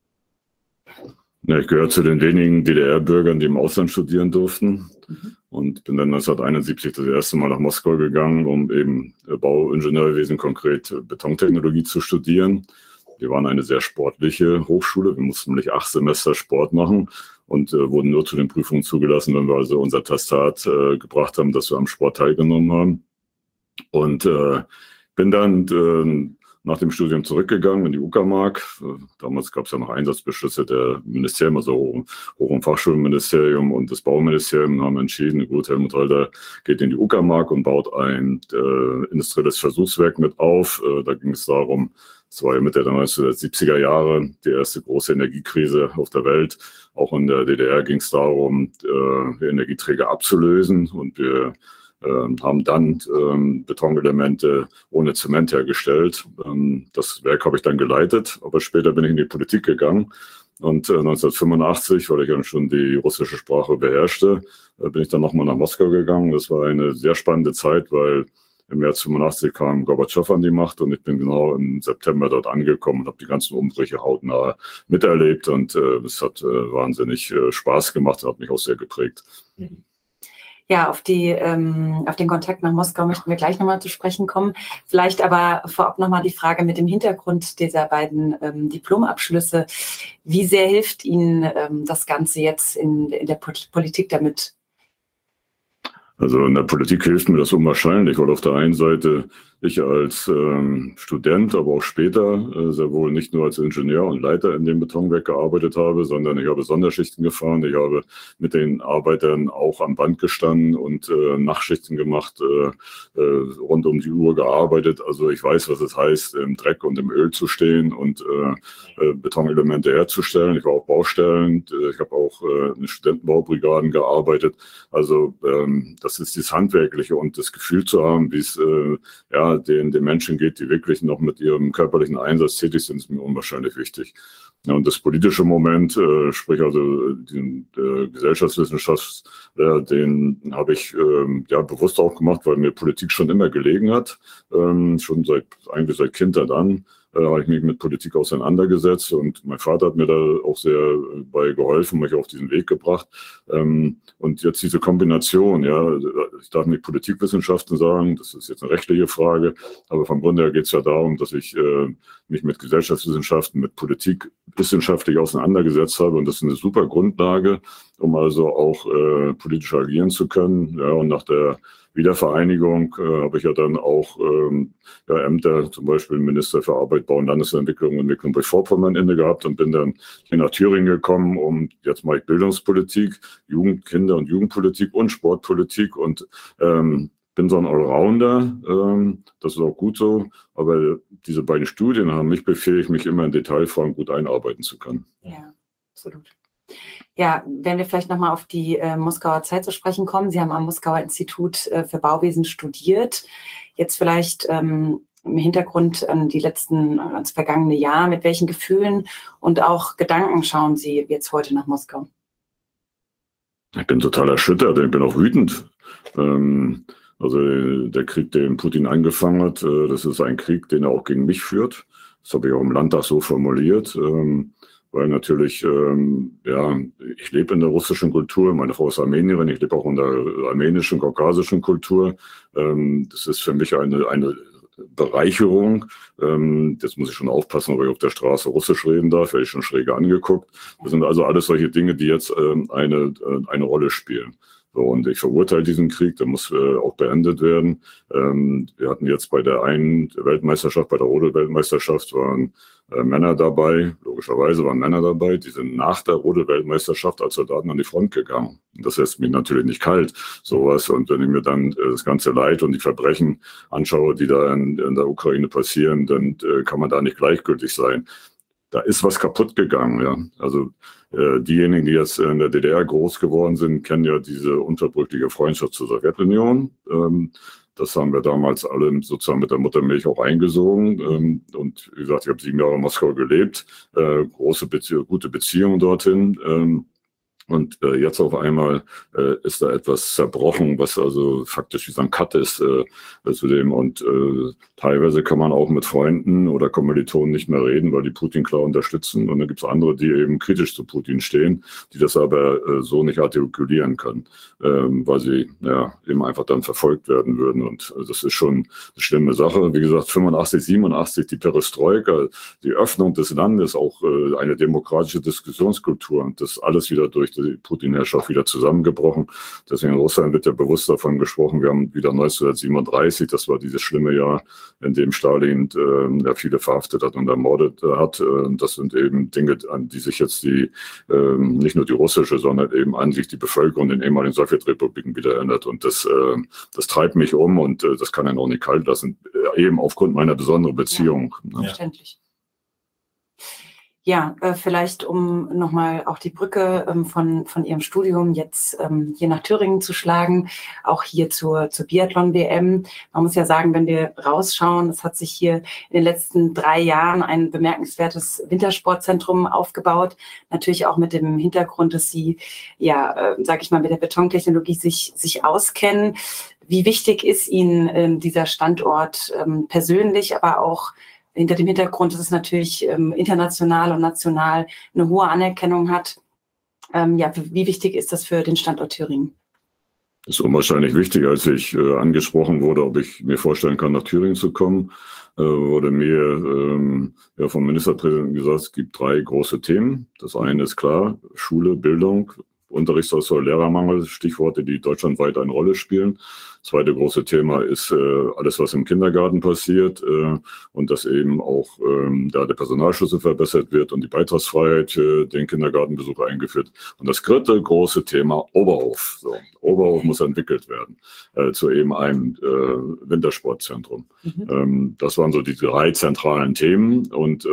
Ja, ich gehöre zu den wenigen DDR-Bürgern, die im Ausland studieren durften. Und bin dann 1971 das erste Mal nach Moskau gegangen, um eben Bauingenieurwesen, konkret Betontechnologie zu studieren. Wir waren eine sehr sportliche Hochschule. Wir mussten nämlich 8 Semester Sport machen und wurden nur zu den Prüfungen zugelassen, wenn wir also unser Attestat gebracht haben, dass wir am Sport teilgenommen haben. Und bin dann nach dem Studium zurückgegangen in die Uckermark. Damals gab es ja noch Einsatzbeschlüsse der Ministerien, also Hoch- und Fachschulministerium und das Bauministerium haben entschieden, gut, Helmut Holter geht in die Uckermark und baut ein industrielles Versuchswerk mit auf. Da ging es darum, es war ja Mitte der 1970er Jahre die erste große Energiekrise auf der Welt. Auch in der DDR ging es darum, die Energieträger abzulösen und wir haben dann Betonelemente ohne Zement hergestellt. Das Werk habe ich dann geleitet, aber später bin ich in die Politik gegangen. Und 1985, weil ich dann schon die russische Sprache beherrschte, bin ich dann nochmal nach Moskau gegangen. Das war eine sehr spannende Zeit, weil im März 85 kam Gorbatschow an die Macht und ich bin genau im September dort angekommen und habe die ganzen Umbrüche hautnah miterlebt. Und es hat wahnsinnig Spaß gemacht und hat mich auch sehr geprägt. Ja, auf den Kontakt nach Moskau möchten wir gleich nochmal zu sprechen kommen. Vielleicht aber vorab nochmal die Frage mit dem Hintergrund dieser beiden Diplomabschlüsse. Wie sehr hilft Ihnen das Ganze jetzt in der Politik damit? Also in der Politik hilft mir das unwahrscheinlich, weil auf der einen Seite ich als Student, aber auch später sehr wohl nicht nur als Ingenieur und Leiter in dem Betonwerk gearbeitet habe, sondern ich habe Sonderschichten gefahren, ich habe mit den Arbeitern auch am Band gestanden und Nachtschichten gemacht, rund um die Uhr gearbeitet. Also ich weiß, was es heißt, im Dreck und im Öl zu stehen und Betonelemente herzustellen. Ich war auf Baustellen, ich habe auch in Studentenbaubrigaden gearbeitet. Also das ist das Handwerkliche und das Gefühl zu haben, wie es den Menschen geht, die wirklich noch mit ihrem körperlichen Einsatz tätig sind, ist mir unwahrscheinlich wichtig. Ja, und das politische Moment, sprich also den Gesellschaftswissenschaft, den habe ich bewusst auch gemacht, weil mir Politik schon immer gelegen hat, schon eigentlich seit Kindheit an. Habe ich mich mit Politik auseinandergesetzt und mein Vater hat mir da auch sehr bei geholfen, mich auf diesen Weg gebracht. Und jetzt diese Kombination, ich darf nicht Politikwissenschaften sagen, das ist jetzt eine rechtliche Frage, aber vom Grunde her geht es ja darum, dass ich mich mit Gesellschaftswissenschaften, mit Politik wissenschaftlich auseinandergesetzt habe und das ist eine super Grundlage, um also auch politisch agieren zu können. Ja, und nach der Wiedervereinigung habe ich ja dann auch Ämter, zum Beispiel Minister für Arbeit, Bau und Landesentwicklung und Mecklenburg-Vorpommern inne gehabt und bin dann hier nach Thüringen gekommen, jetzt mache ich Bildungspolitik, Kinder- und Jugendpolitik und Sportpolitik und bin so ein Allrounder, das ist auch gut so, aber diese beiden Studien haben mich befähigt, mich immer in Detailfragen gut einarbeiten zu können. Ja, absolut. Ja, wenn wir vielleicht nochmal auf die Moskauer Zeit zu sprechen kommen. Sie haben am Moskauer Institut für Bauwesen studiert. Jetzt vielleicht im Hintergrund an das vergangene Jahr. Mit welchen Gefühlen und auch Gedanken schauen Sie jetzt heute nach Moskau? Ich bin total erschüttert. Ich bin auch wütend. Also der Krieg, den Putin angefangen hat, das ist ein Krieg, den er auch gegen mich führt. Das habe ich auch im Landtag so formuliert. Weil natürlich, ich lebe in der russischen Kultur, meine Frau ist Armenierin, ich lebe auch in der armenischen, kaukasischen Kultur. Das ist für mich eine Bereicherung. Jetzt muss ich schon aufpassen, ob ich auf der Straße Russisch reden darf, werde ich schon schräg angeguckt. Das sind also alles solche Dinge, die jetzt eine Rolle spielen. So, und ich verurteile diesen Krieg, der muss auch beendet werden. Wir hatten jetzt bei der einen Weltmeisterschaft, bei der Rodel-Weltmeisterschaft, waren Männer dabei, logischerweise waren Männer dabei, die sind nach der Rodel-Weltmeisterschaft als Soldaten an die Front gegangen. Und das lässt mich natürlich nicht kalt, sowas. Und wenn ich mir dann das ganze Leid und die Verbrechen anschaue, die da in der Ukraine passieren, dann kann man da nicht gleichgültig sein. Da ist was kaputt gegangen, ja. Also diejenigen, die jetzt in der DDR groß geworden sind, kennen ja diese unverbrüchliche Freundschaft zur Sowjetunion. Das haben wir damals alle sozusagen mit der Muttermilch auch eingesogen. Und wie gesagt, ich habe 7 Jahre in Moskau gelebt, gute Beziehungen dorthin. Und jetzt auf einmal ist da etwas zerbrochen, was also faktisch wie so ein Cut ist zu dem. Und teilweise kann man auch mit Freunden oder Kommilitonen nicht mehr reden, weil die Putin klar unterstützen. Und dann gibt es andere, die eben kritisch zu Putin stehen, die das aber so nicht artikulieren können, weil sie eben einfach dann verfolgt werden würden. Und das ist schon eine schlimme Sache. Wie gesagt, 85, 87, die Perestroika, die Öffnung des Landes, auch eine demokratische Diskussionskultur. Und das alles wieder durch die Putin-Herrschaft wieder zusammengebrochen. Deswegen in Russland wird ja bewusst davon gesprochen, wir haben wieder 1937, das war dieses schlimme Jahr, in dem Stalin viele verhaftet hat und ermordet hat. Das sind eben Dinge, an die sich jetzt nicht nur die russische, sondern eben an sich die Bevölkerung in den ehemaligen Sowjetrepubliken wieder erinnert. Und das treibt mich um und das kann einen auch nicht kalt lassen, eben aufgrund meiner besonderen Beziehung. Ja, verständlich. Ja, vielleicht um nochmal auch die Brücke von Ihrem Studium jetzt hier nach Thüringen zu schlagen, auch hier zur Biathlon-WM. Man muss ja sagen, wenn wir rausschauen, es hat sich hier in den letzten 3 Jahren ein bemerkenswertes Wintersportzentrum aufgebaut. Natürlich auch mit dem Hintergrund, dass Sie, sag ich mal, mit der Betontechnologie sich auskennen. Wie wichtig ist Ihnen dieser Standort persönlich, aber auch hinter dem Hintergrund, dass es natürlich international und national eine hohe Anerkennung hat? Wie wichtig ist das für den Standort Thüringen? Das ist unwahrscheinlich wichtig. Als ich angesprochen wurde, ob ich mir vorstellen kann, nach Thüringen zu kommen, wurde mir vom Ministerpräsidenten gesagt, es gibt 3 große Themen. Das eine ist klar, Schule, Bildung, Unterrichtsausfall, Lehrermangel, Stichworte, die deutschlandweit eine Rolle spielen. Das zweite große Thema ist alles, was im Kindergarten passiert und dass eben auch da der Personalschlüssel verbessert wird und die Beitragsfreiheit für den Kindergartenbesuch eingeführt. Und das dritte große Thema Oberhof. So, Oberhof muss entwickelt werden zu eben einem Wintersportzentrum. Das waren so die 3 zentralen Themen und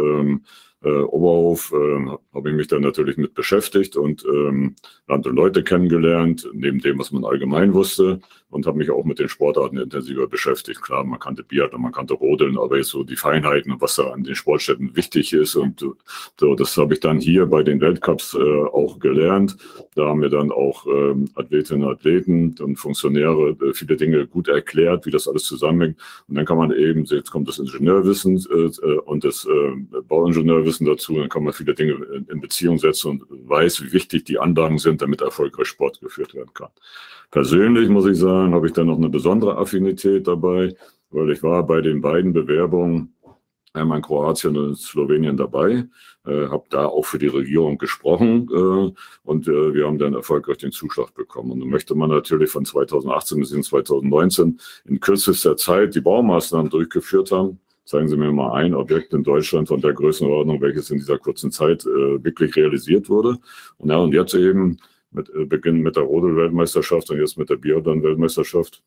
Oberhof habe ich mich dann natürlich mit beschäftigt und Land und Leute kennengelernt, neben dem, was man allgemein wusste, und habe mich auch mit den Sportarten intensiver beschäftigt. Klar, man kannte Biathlon, man kannte Rodeln, aber jetzt so die Feinheiten und was da an den Sportstätten wichtig ist. Und so, das habe ich dann hier bei den Weltcups auch gelernt. Da haben mir dann auch Athletinnen und Athleten und Funktionäre viele Dinge gut erklärt, wie das alles zusammenhängt. Und dann kann man eben, jetzt kommt das Ingenieurwissen und das Bauingenieurwissen dazu, dann kann man viele Dinge in Beziehung setzen und weiß, wie wichtig die Anlagen sind, damit erfolgreich Sport geführt werden kann. Persönlich muss ich sagen, habe ich dann noch eine besondere Affinität dabei, weil ich war bei den beiden Bewerbungen, einmal in Kroatien und in Slowenien dabei, habe da auch für die Regierung gesprochen und wir haben dann erfolgreich den Zuschlag bekommen. Und dann möchte man natürlich von 2018 bis 2019 in kürzester Zeit die Baumaßnahmen durchgeführt haben. Zeigen Sie mir mal ein Objekt in Deutschland von der Größenordnung, welches in dieser kurzen Zeit wirklich realisiert wurde. Und jetzt eben mit Beginn mit der Rodel-Weltmeisterschaft und jetzt mit der Biathlon-Weltmeisterschaft.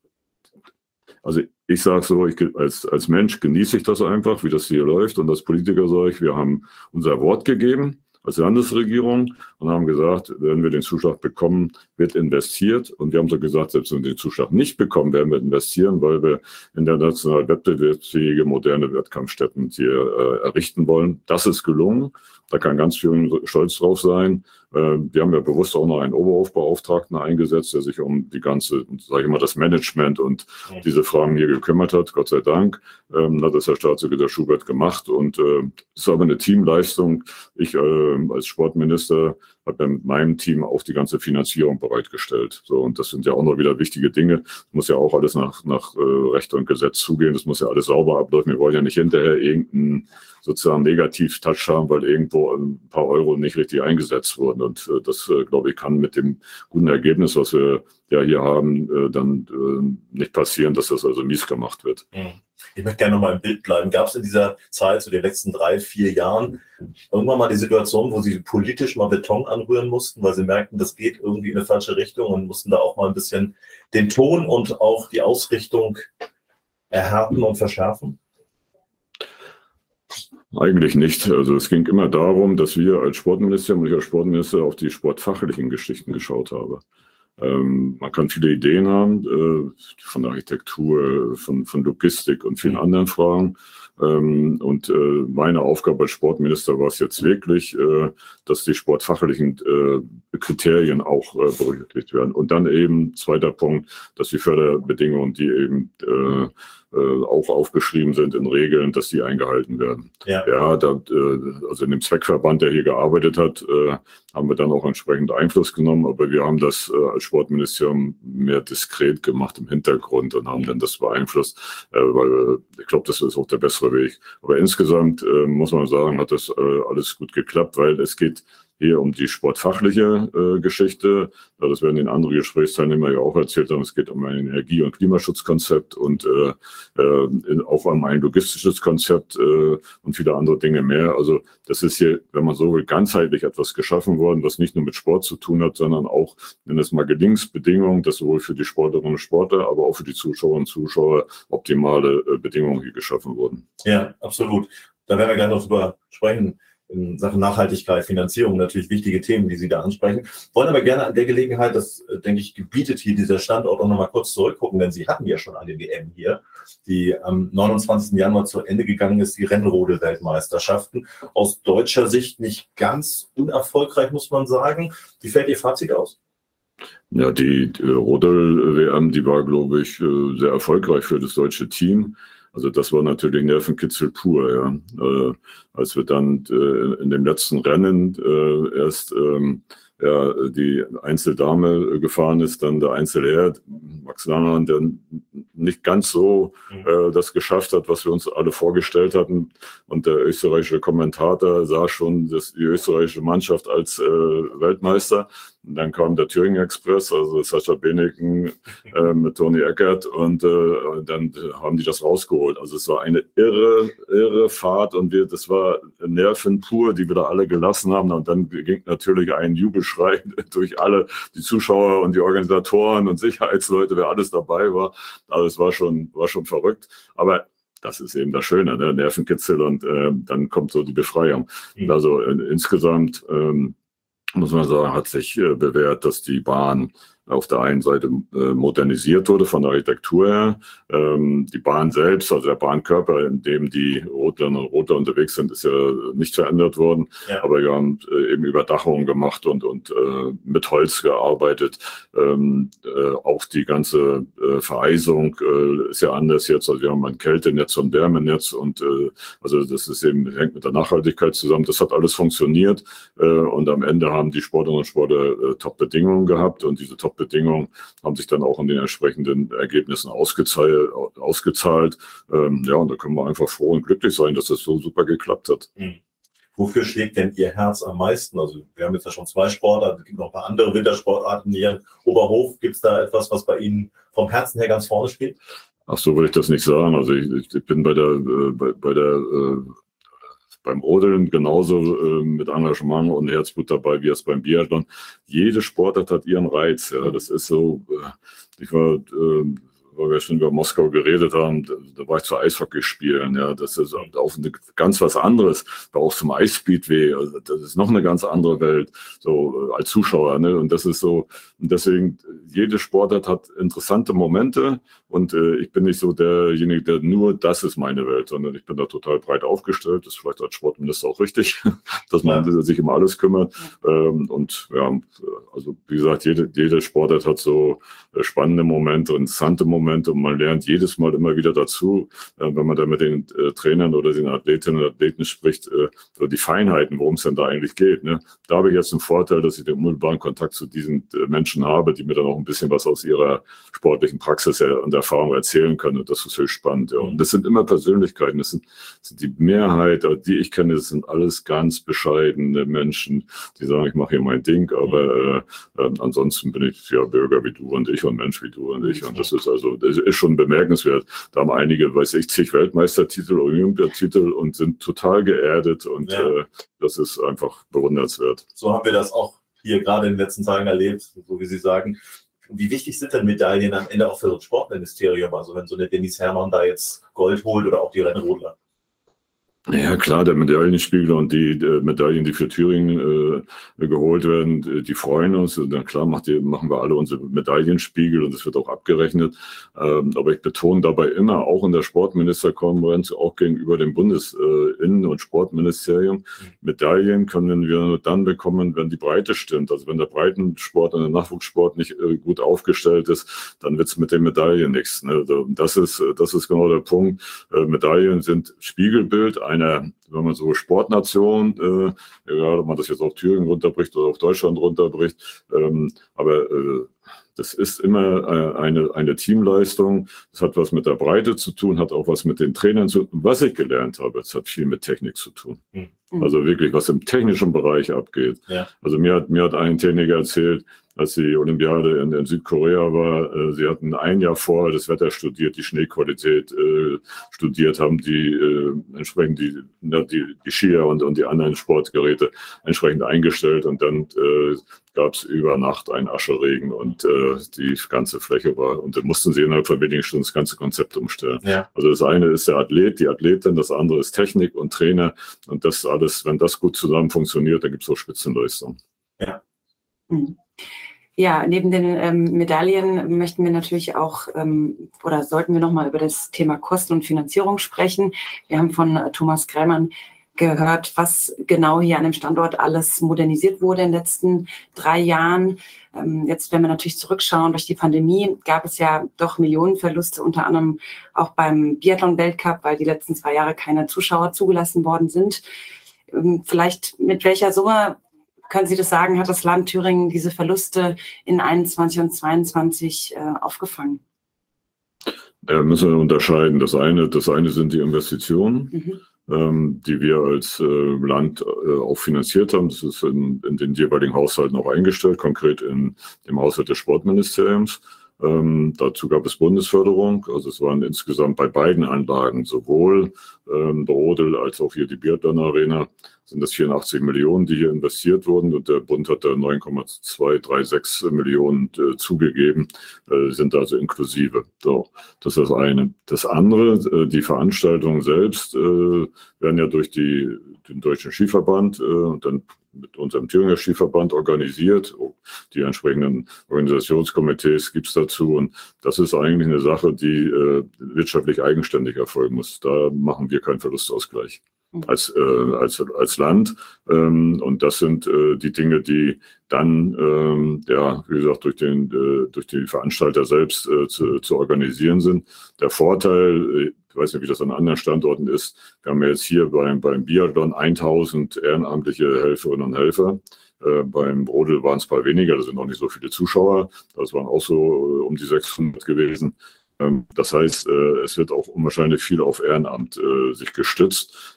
Also ich sage so, als Mensch genieße ich das einfach, wie das hier läuft. Und als Politiker sage ich, wir haben unser Wort gegeben als Landesregierung und haben gesagt, wenn wir den Zuschlag bekommen, wird investiert. Und wir haben so gesagt, selbst wenn wir den Zuschlag nicht bekommen, werden wir investieren, weil wir international wettbewerbsfähige, moderne Wettkampfstätten hier errichten wollen. Das ist gelungen. Da kann ganz viel stolz drauf sein. Wir haben ja bewusst auch noch einen Oberhofbeauftragten eingesetzt, der sich um die ganze, sage ich mal, das Management und diese Fragen hier gekümmert hat. Gott sei Dank hat das Herr Staatssekretär Schubert gemacht. Und es ist aber eine Teamleistung. Ich als Sportminister habe mit meinem Team auch die ganze Finanzierung bereitgestellt. So, und das sind ja auch noch wieder wichtige Dinge. Muss ja auch alles nach Recht und Gesetz zugehen. Das muss ja alles sauber ablaufen. Wir wollen ja nicht hinterher irgendeinen sozusagen Negativ-Touch haben, weil irgendwo ein paar Euro nicht richtig eingesetzt wurden. Und das, glaube ich, kann mit dem guten Ergebnis, was wir ja hier haben, dann nicht passieren, dass das also mies gemacht wird. Ich möchte gerne nochmal im Bild bleiben. Gab es in dieser Zeit, so den letzten 3-4 Jahren, irgendwann mal die Situation, wo Sie politisch mal Beton anrühren mussten, weil Sie merkten, das geht irgendwie in eine falsche Richtung und mussten da auch mal ein bisschen den Ton und auch die Ausrichtung erhärten und verschärfen? Eigentlich nicht. Also es ging immer darum, dass wir als Sportministerium und ich als Sportminister auf die sportfachlichen Geschichten geschaut haben. Man kann viele Ideen haben, von Architektur, von Logistik und vielen anderen Fragen. Und meine Aufgabe als Sportminister war es jetzt wirklich, dass die sportfachlichen Kriterien auch berücksichtigt werden. Und dann eben, zweiter Punkt, dass die Förderbedingungen, die eben auch aufgeschrieben sind in Regeln, dass die eingehalten werden. Ja, also in dem Zweckverband, der hier gearbeitet hat, haben wir dann auch entsprechend Einfluss genommen, aber wir haben das als Sportministerium mehr diskret gemacht im Hintergrund und haben dann das beeinflusst, weil ich glaube, das ist auch der bessere Weg. Aber insgesamt muss man sagen, hat das alles gut geklappt, weil es geht hier um die sportfachliche Geschichte. Das werden den anderen Gesprächsteilnehmer ja auch erzählt haben. Es geht um ein Energie- und Klimaschutzkonzept und auch um ein logistisches Konzept und viele andere Dinge mehr. Also das ist hier, wenn man so will, ganzheitlich etwas geschaffen worden, was nicht nur mit Sport zu tun hat, sondern auch, wenn es mal Gelingensbedingungen, das sowohl für die Sportlerinnen und Sportler, aber auch für die Zuschauerinnen und Zuschauer optimale Bedingungen hier geschaffen wurden. Ja, absolut. Da werden wir gleich noch drüber sprechen. in Sachen Nachhaltigkeit, Finanzierung natürlich wichtige Themen, die Sie da ansprechen. Wollen aber gerne an der Gelegenheit, das denke ich, gebietet hier dieser Standort auch nochmal kurz zurückgucken, denn Sie hatten ja schon eine WM hier, die am 29. Januar zu Ende gegangen ist, die Rennrodel-Weltmeisterschaften. Aus deutscher Sicht nicht ganz unerfolgreich, muss man sagen. Wie fällt Ihr Fazit aus? Ja, die Rodel-WM, die war, glaube ich, sehr erfolgreich für das deutsche Team. Also das war natürlich Nervenkitzel pur, ja. Als wir dann in dem letzten Rennen erst die Einzeldame gefahren ist, dann der Einzelherr, Max Langermann, der nicht ganz so das geschafft hat, was wir uns alle vorgestellt hatten. Und der österreichische Kommentator sah schon die österreichische Mannschaft als Weltmeister. Und dann kam der Thüringen Express, also Sascha Beneken mit Toni Eckert und dann haben die das rausgeholt. Also es war eine irre Fahrt und das war Nerven pur, die wir da alle gelassen haben. Und dann ging natürlich ein Jubelschrei durch alle, die Zuschauer und die Organisatoren und Sicherheitsleute, wer alles dabei war. Also es war schon verrückt. Aber das ist eben das Schöne, ne? Nervenkitzel und dann kommt so die Befreiung. Also insgesamt muss man sagen, hat sich bewährt, dass die Bahn auf der einen Seite modernisiert wurde von der Architektur her. Die Bahn selbst, also der Bahnkörper, in dem die Rodlerinnen und Rodler unterwegs sind, ist ja nicht verändert worden. Ja. Aber wir haben eben Überdachungen gemacht und mit Holz gearbeitet. Auch die ganze Vereisung ist ja anders jetzt. Also wir haben ein Kältenetz und Wärmenetz und also das ist eben, hängt mit der Nachhaltigkeit zusammen. Das hat alles funktioniert und am Ende haben die Sportlerinnen und Sportler Top-Bedingungen gehabt und diese Top-Bedingungen haben sich dann auch in den entsprechenden Ergebnissen ausgezahlt. Ja, und da können wir einfach froh und glücklich sein, dass das so super geklappt hat. Wofür schlägt denn Ihr Herz am meisten? Also wir haben jetzt ja schon 2 Sportarten, es gibt noch ein paar andere Wintersportarten hier in Oberhof. Gibt es da etwas, was bei Ihnen vom Herzen her ganz vorne steht? Ach so, würde ich das nicht sagen. Also ich bin beim Rodeln genauso mit Engagement und Herzblut dabei wie es beim Biathlon. Jede Sportart hat ihren Reiz. Ja, das ist so. Weil wir schon über Moskau geredet haben, da war ich zu Eishockey spielen. Ja, das ist auch ganz was anderes. Da auch zum Eisspeedway. Also das ist noch eine ganz andere Welt. So als Zuschauer. Ne? Und das ist so. Und deswegen jede Sportart hat interessante Momente. Und ich bin nicht so derjenige, der nur das ist meine Welt, sondern ich bin da total breit aufgestellt. Das ist vielleicht als Sportminister auch richtig, dass man sich um alles kümmert. Und ja, also wie gesagt, jede Sportart hat so spannende Momente, interessante Momente und man lernt jedes Mal immer wieder dazu, wenn man da mit den Trainern oder den Athletinnen und Athleten spricht, so die Feinheiten, worum es denn da eigentlich geht. Ne? Da habe ich jetzt einen Vorteil, dass ich den unmittelbaren Kontakt zu diesen Menschen habe, die mir dann auch ein bisschen was aus ihrer sportlichen Praxis und Erfahrung erzählen können. Und das ist höchst spannend. Ja. Und das sind immer Persönlichkeiten. Das sind die Mehrheit, die ich kenne, das sind alles ganz bescheidene Menschen, die sagen, ich mache hier mein Ding, aber ansonsten bin ich ja Bürger wie du und ich und Mensch wie du und ich. Und das ist schon bemerkenswert. Da haben einige, weiß ich, zig Weltmeistertitel, Olympiatitel und sind total geerdet und das ist einfach bewundernswert. So haben wir das auch hier gerade in den letzten Tagen erlebt, so wie Sie sagen. Wie wichtig sind denn Medaillen am Ende auch für das Sportministerium? Also wenn so eine Denise Herrmann da jetzt Gold holt oder auch die Rennrodler? Ja klar, der Medaillenspiegel und die Medaillen, die für Thüringen geholt werden, die freuen uns. Und dann klar machen wir alle unsere Medaillenspiegel und es wird auch abgerechnet. Aber ich betone dabei immer, auch in der Sportministerkonferenz, auch gegenüber dem Bundesinnen- und Sportministerium, Medaillen können wir nur dann bekommen, wenn die Breite stimmt. Also wenn der Breitensport und der Nachwuchssport nicht gut aufgestellt ist, dann wird es mit den Medaillen nichts. Ne? Das ist genau der Punkt. Medaillen sind Spiegelbild einer, wenn man so Sportnation, egal ob man das jetzt auf Thüringen runterbricht oder auf Deutschland runterbricht, aber das ist immer eine Teamleistung. Das hat was mit der Breite zu tun, hat auch was mit den Trainern zu tun. Was ich gelernt habe, es hat viel mit Technik zu tun. Also wirklich, was im technischen Bereich abgeht. Ja. Also mir hat ein Techniker erzählt, als die Olympiade in Südkorea war, sie hatten ein Jahr vorher das Wetter studiert, die Schneequalität studiert, haben die entsprechend die die Skier und die anderen Sportgeräte entsprechend eingestellt und dann gab es über Nacht einen Ascherregen und die ganze Fläche war, und dann mussten sie innerhalb von wenigen Stunden das ganze Konzept umstellen. Ja. Also das eine ist der Athlet, die Athletin, das andere ist Technik und Trainer, und das alles, wenn das gut zusammen funktioniert, dann gibt es auch Spitzenleistung. Ja. Ja, neben den Medaillen möchten wir natürlich auch oder sollten wir nochmal über das Thema Kosten und Finanzierung sprechen. Wir haben von Thomas Krämann gehört, was genau hier an dem Standort alles modernisiert wurde in den letzten 3 Jahren. Jetzt, wenn wir natürlich zurückschauen, durch die Pandemie gab es ja doch Millionenverluste, unter anderem auch beim Biathlon-Weltcup, weil die letzten 2 Jahre keine Zuschauer zugelassen worden sind. Vielleicht mit welcher Summe, können Sie das sagen, hat das Land Thüringen diese Verluste in 21 und 22 aufgefangen? Ja, müssen wir unterscheiden. Das eine sind die Investitionen, die wir als Land auch finanziert haben. Das ist in den jeweiligen Haushalten auch eingestellt, konkret in dem Haushalt des Sportministeriums. Dazu gab es Bundesförderung. Also es waren insgesamt bei beiden Anlagen, sowohl der Rodel als auch hier die Biathlon Arena, sind das 84 Millionen, die hier investiert wurden, und der Bund hat da 9,236 Millionen zugegeben, sind also inklusive. So, das ist das eine. Das andere, die Veranstaltungen selbst werden ja durch den Deutschen Skiverband und dann mit unserem Thüringer Skiverband organisiert. Die entsprechenden Organisationskomitees gibt es dazu, und das ist eigentlich eine Sache, die wirtschaftlich eigenständig erfolgen muss. Da machen wir keinen Verlustausgleich als Land. Und das sind die Dinge, die dann, wie gesagt, durch die Veranstalter selbst zu organisieren sind. Der Vorteil, ich weiß nicht, wie das an anderen Standorten ist, wir haben ja jetzt hier beim Biathlon 1000 ehrenamtliche Helferinnen und Helfer. Beim Rodel waren es ein paar weniger, da sind auch nicht so viele Zuschauer. Das waren auch so um die 600 gewesen. Das heißt, es wird auch unwahrscheinlich viel auf Ehrenamt sich gestützt.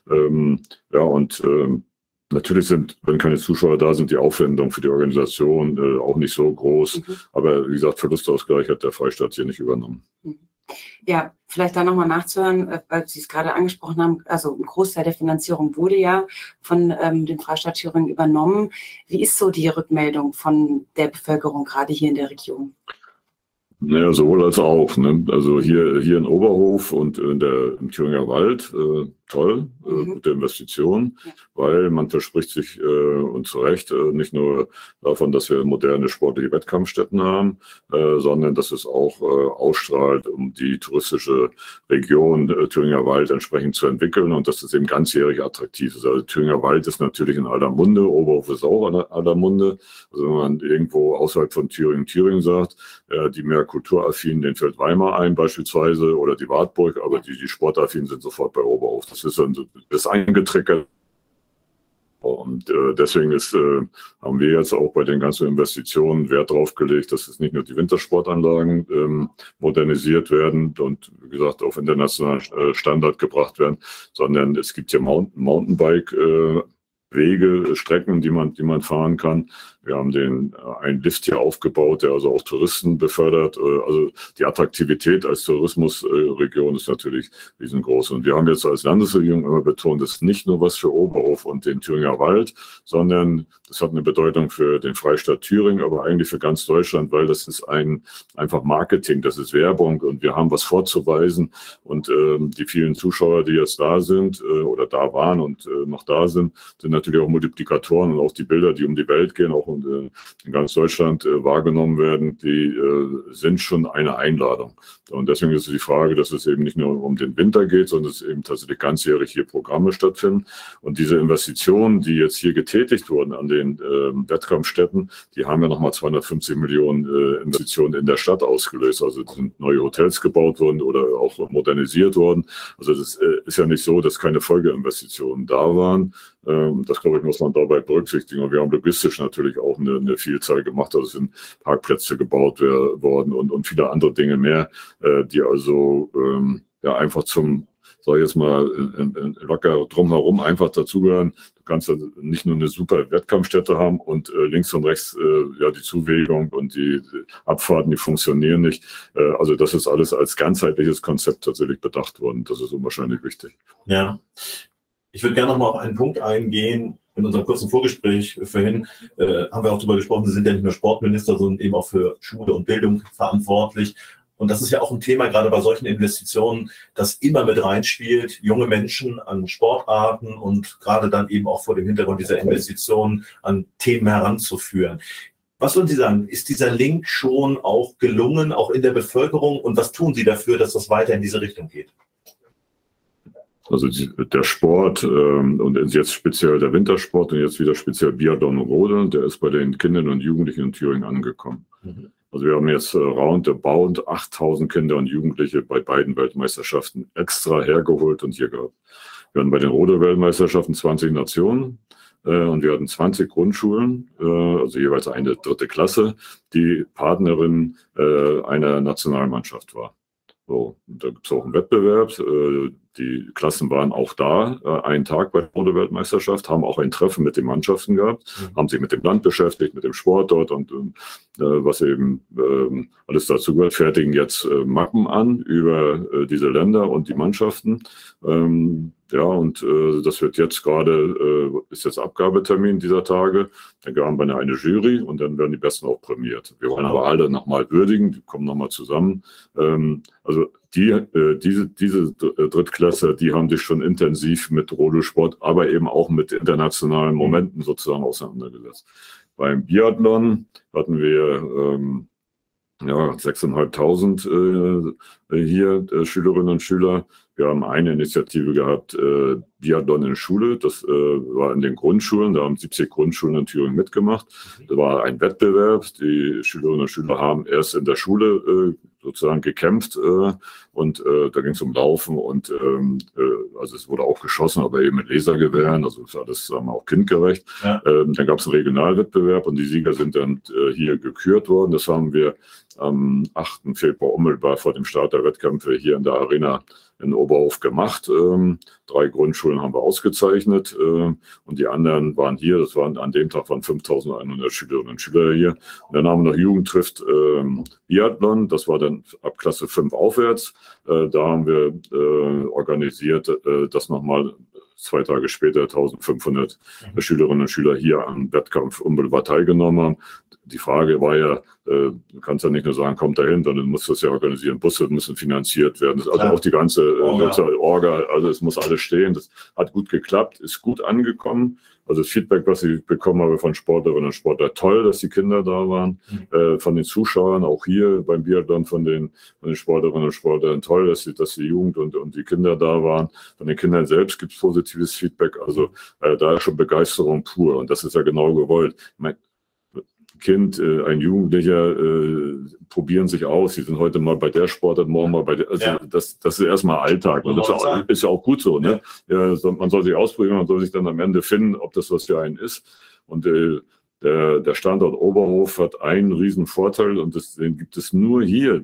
Natürlich wenn keine Zuschauer da sind, die Aufwendungen für die Organisation auch nicht so groß. Aber wie gesagt, Verlustausgleich hat der Freistaat hier nicht übernommen. Ja, vielleicht da nochmal nachzuhören, weil Sie es gerade angesprochen haben, also ein Großteil der Finanzierung wurde ja von dem Freistaat Thüringen übernommen. Wie ist so die Rückmeldung von der Bevölkerung, gerade hier in der Region? Naja, sowohl als auch. Ne? Also hier in Oberhof und im Thüringer Wald, toll, gute Investition, weil man verspricht sich und zu Recht nicht nur davon, dass wir moderne sportliche Wettkampfstätten haben, sondern dass es auch ausstrahlt, um die touristische Region Thüringer Wald entsprechend zu entwickeln, und dass es eben ganzjährig attraktiv ist. Also Thüringer Wald ist natürlich in aller Munde, Oberhof ist auch in aller Munde. Also wenn man irgendwo außerhalb von Thüringen sagt, die mehr kulturaffinen, den fällt Weimar ein beispielsweise oder die Wartburg, aber die sportaffinen sind sofort bei Oberhof. Das ist eingetriggert. Und deswegen haben wir jetzt auch bei den ganzen Investitionen Wert drauf gelegt, dass es nicht nur die Wintersportanlagen modernisiert werden und, wie gesagt, auf internationalen Standard gebracht werden, sondern es gibt ja Mountainbike Strecken, die man fahren kann. Wir haben einen Lift hier aufgebaut, der also auch Touristen befördert. Also die Attraktivität als Tourismusregion ist natürlich riesengroß. Und wir haben jetzt als Landesregierung immer betont, das ist nicht nur was für Oberhof und den Thüringer Wald, sondern das hat eine Bedeutung für den Freistaat Thüringen, aber eigentlich für ganz Deutschland, weil das ist einfach Marketing, das ist Werbung, und wir haben was vorzuweisen. Und die vielen Zuschauer, die jetzt da sind oder da waren und noch da sind natürlich auch Multiplikatoren, und auch die Bilder, die um die Welt gehen, auch in ganz Deutschland wahrgenommen werden, die sind schon eine Einladung. Und deswegen ist es die Frage, dass es eben nicht nur um den Winter geht, sondern dass eben tatsächlich ganzjährig hier Programme stattfinden. Und diese Investitionen, die jetzt hier getätigt wurden an den Wettkampfstätten, die haben ja nochmal 250 Millionen Investitionen in der Stadt ausgelöst. Also sind neue Hotels gebaut worden oder auch modernisiert worden. Also das ist ja nicht so, dass keine Folgeinvestitionen da waren. Das, glaube ich, muss man dabei berücksichtigen. Und wir haben logistisch natürlich auch eine Vielzahl gemacht. Also es sind Parkplätze gebaut worden und viele andere Dinge mehr, die also einfach sag ich jetzt mal, locker drumherum einfach dazugehören. Du kannst ja nicht nur eine super Wettkampfstätte haben und links und rechts die Zuwegung und die Abfahrten, die funktionieren nicht. Also das ist alles als ganzheitliches Konzept tatsächlich bedacht worden. Das ist unwahrscheinlich wichtig. Ja. Ich würde gerne noch mal auf einen Punkt eingehen. In unserem kurzen Vorgespräch vorhin haben wir auch darüber gesprochen, Sie sind ja nicht nur Sportminister, sondern eben auch für Schule und Bildung verantwortlich. Und das ist ja auch ein Thema, gerade bei solchen Investitionen, das immer mit reinspielt, junge Menschen an Sportarten und gerade dann eben auch vor dem Hintergrund dieser Investitionen an Themen heranzuführen. Was würden Sie sagen, ist dieser Link schon auch gelungen, auch in der Bevölkerung? Und was tun Sie dafür, dass das weiter in diese Richtung geht? Also der Sport und jetzt speziell der Wintersport und jetzt wieder speziell Biathlon und Rodeln, der ist bei den Kindern und Jugendlichen in Thüringen angekommen. Also wir haben jetzt roundabout 8.000 Kinder und Jugendliche bei beiden Weltmeisterschaften extra hergeholt und hier gehabt. Wir hatten bei den Rodel-Weltmeisterschaften 20 Nationen und wir hatten 20 Grundschulen, also jeweils eine 3. Klasse, die Partnerin einer Nationalmannschaft war. So, da gibt es auch einen Wettbewerb. Die Klassen waren auch da, einen Tag bei der Rodel-Weltmeisterschaft, haben auch ein Treffen mit den Mannschaften gehabt, haben sich mit dem Land beschäftigt, mit dem Sport dort und was eben alles dazu gehört, fertigen jetzt Mappen an über diese Länder und die Mannschaften. Ja, und das wird jetzt gerade, ist jetzt Abgabetermin dieser Tage. Dann haben wir eine Jury und dann werden die Besten auch prämiert. Wir wollen aber alle nochmal würdigen, die kommen nochmal zusammen. Also diese Drittklässler, die haben sich schon intensiv mit Rodelsport, aber eben auch mit internationalen Momenten sozusagen auseinandergesetzt. Beim Biathlon hatten wir 6.500 hier Schülerinnen und Schüler. Wir haben eine Initiative gehabt, Biathlon in der Schule. Das war in den Grundschulen. Da haben 70 Grundschulen in Thüringen mitgemacht. Das war ein Wettbewerb. Die Schülerinnen und Schüler haben erst in der Schule sozusagen gekämpft und da ging es um Laufen und also es wurde auch geschossen, aber eben mit Lasergewehren. Also das war alles, sagen wir, auch kindgerecht. Ja. Dann gab es einen Regionalwettbewerb und die Sieger sind dann hier gekürt worden. Das haben wir am 8. Februar unmittelbar vor dem Start der Wettkämpfe hier in der Arena in Oberhof gemacht. 3 Grundschulen haben wir ausgezeichnet und die anderen waren hier. Das waren an dem Tag 5.100 Schülerinnen und Schüler hier. Und dann haben wir noch Jugend trifft Biathlon. Das war dann ab Klasse 5 aufwärts. Da haben wir organisiert, dass nochmal 2 Tage später 1.500 Schülerinnen und Schüler hier am Wettkampf unmittelbar teilgenommen haben. Die Frage war ja, du kannst ja nicht nur sagen, kommt dahin, sondern du musst das ja organisieren. Busse müssen finanziert werden. Also auch die ganze Orga, also es muss alles stehen. Das hat gut geklappt, ist gut angekommen. Also das Feedback, was ich bekommen habe von Sportlerinnen und Sportlern, toll, dass die Kinder da waren. Von den Zuschauern, auch hier beim Biathlon, von den Sportlerinnen und Sportlern, toll, dass die Jugend und die Kinder da waren. Von den Kindern selbst gibt es positives Feedback. Also da ist schon Begeisterung pur. Und das ist ja genau gewollt. Kind, ein Jugendlicher probieren sich aus. Sie sind heute mal bei der Sportart, morgen mal bei der. Also das ist erstmal Alltag. Und das ist ja auch gut so. Ne? Ja, man soll sich ausprobieren, man soll sich dann am Ende finden, ob das was für einen ist. Und der Standort Oberhof hat einen riesen Vorteil und den gibt es nur hier,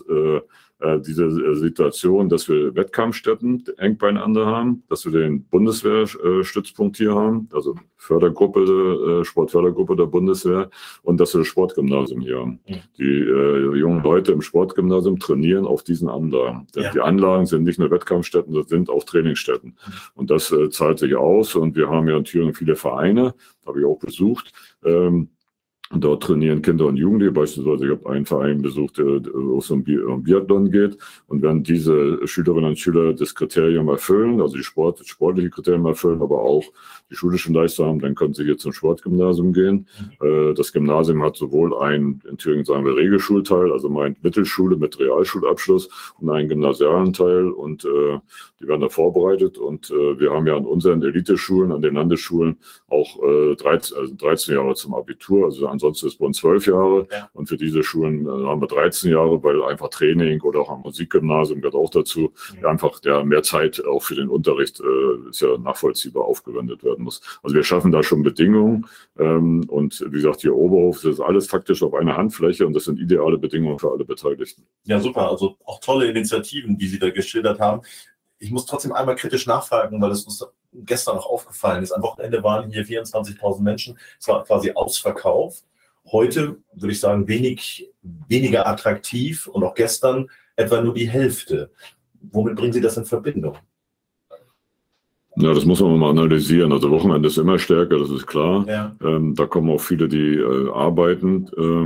diese Situation, dass wir Wettkampfstätten eng beieinander haben, dass wir den Bundeswehrstützpunkt hier haben, also Sportfördergruppe der Bundeswehr und dass wir das Sportgymnasium hier haben. Die jungen Leute im Sportgymnasium trainieren auf diesen Anlagen. Die Anlagen sind nicht nur Wettkampfstätten, das sind auch Trainingsstätten. Und das zahlt sich aus und wir haben ja in Thüringen viele Vereine, habe ich auch besucht. Und dort trainieren Kinder und Jugendliche. Beispielsweise, ich habe einen Verein besucht, wo es um Biathlon geht. Und wenn diese Schülerinnen und Schüler das Kriterium erfüllen, also die sportliche Kriterien erfüllen, aber auch die schulischen Leistungen haben, dann können sie hier zum Sportgymnasium gehen. Das Gymnasium hat sowohl in Thüringen sagen wir Regelschulteil, also meint Mittelschule mit Realschulabschluss und einen gymnasialen Teil. Und die werden da vorbereitet. Und wir haben ja an unseren Eliteschulen, an den Landesschulen auch 13 Jahre zum Abitur. Also ansonsten ist es bei uns 12 Jahre. Und für diese Schulen haben wir 13 Jahre, weil einfach Training oder auch am Musikgymnasium gehört auch dazu. Einfach mehr Zeit auch für den Unterricht ist ja nachvollziehbar aufgewendet werden muss. Also wir schaffen da schon Bedingungen. Und wie gesagt, hier Oberhof, das ist alles faktisch auf einer Handfläche und das sind ideale Bedingungen für alle Beteiligten. Ja, super. Also auch tolle Initiativen, die Sie da geschildert haben. Ich muss trotzdem einmal kritisch nachfragen, weil es uns gestern noch aufgefallen ist. Am Wochenende waren hier 24.000 Menschen. Es war quasi Ausverkauf. Heute würde ich sagen, weniger attraktiv und auch gestern etwa nur die Hälfte. Womit bringen Sie das in Verbindung? Ja, das muss man mal analysieren. Also Wochenende ist immer stärker, das ist klar. Ja. Da kommen auch viele, die arbeiten,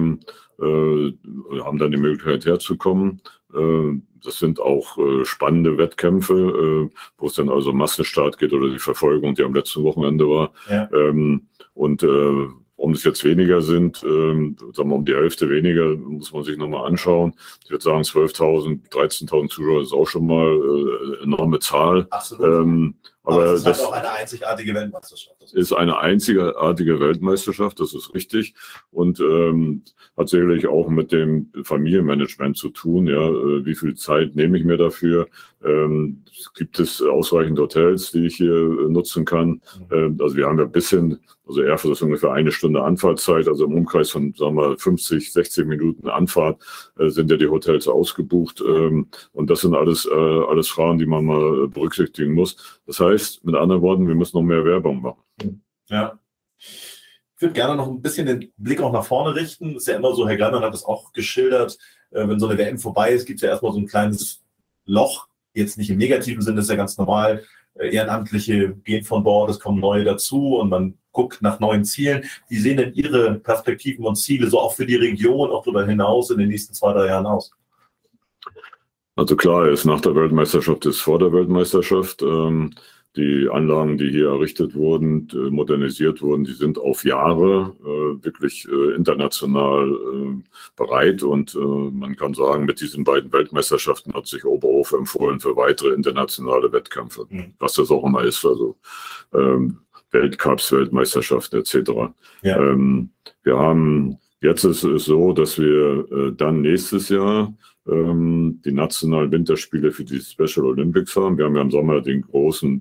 haben dann die Möglichkeit herzukommen. Das sind auch spannende Wettkämpfe, wo es dann also Massenstart geht oder die Verfolgung, die am letzten Wochenende war. Ja. Um es jetzt weniger sind, sagen wir um die Hälfte weniger, muss man sich nochmal anschauen. Ich würde sagen, 12.000, 13.000 Zuschauer ist auch schon mal enorme Zahl. Absolut. Aber es ist halt das auch eine einzigartige Weltmeisterschaft. ist eine einzigartige Weltmeisterschaft, das ist richtig. Und hat sicherlich auch mit dem Familienmanagement zu tun. Ja, wie viel Zeit nehme ich mir dafür? Gibt es ausreichend Hotels, die ich hier nutzen kann? Also wir haben ja ein bisschen, also Erfurt ist ungefähr 1 Stunde Anfahrtzeit, also im Umkreis von, sagen wir, 50, 60 Minuten Anfahrt sind ja die Hotels ausgebucht. Und das sind alles Fragen, die man mal berücksichtigen muss. Das heißt, mit anderen Worten, wir müssen noch mehr Werbung machen. Ja. Ich würde gerne noch ein bisschen den Blick auch nach vorne richten. Es ist ja immer so, Herr Gallmann hat es auch geschildert, wenn so eine WM vorbei ist, gibt es ja erstmal so ein kleines Loch. Jetzt nicht im negativen Sinne, das ist ja ganz normal. Ehrenamtliche gehen von Bord, es kommen neue dazu und man guckt nach neuen Zielen. Wie sehen denn Ihre Perspektiven und Ziele so auch für die Region, auch darüber hinaus in den nächsten 2, 3 Jahren aus? Also klar ist, nach der Weltmeisterschaft ist vor der Weltmeisterschaft. Die Anlagen, die hier errichtet wurden, modernisiert wurden, die sind auf Jahre wirklich international bereit. Und man kann sagen, mit diesen beiden Weltmeisterschaften hat sich Oberhof empfohlen für weitere internationale Wettkämpfe, was das auch immer ist, also Weltcups, Weltmeisterschaften etc. Ja. Jetzt ist es so, dass wir dann nächstes Jahr die nationalen Winterspiele für die Special Olympics haben. Wir haben ja im Sommer die großen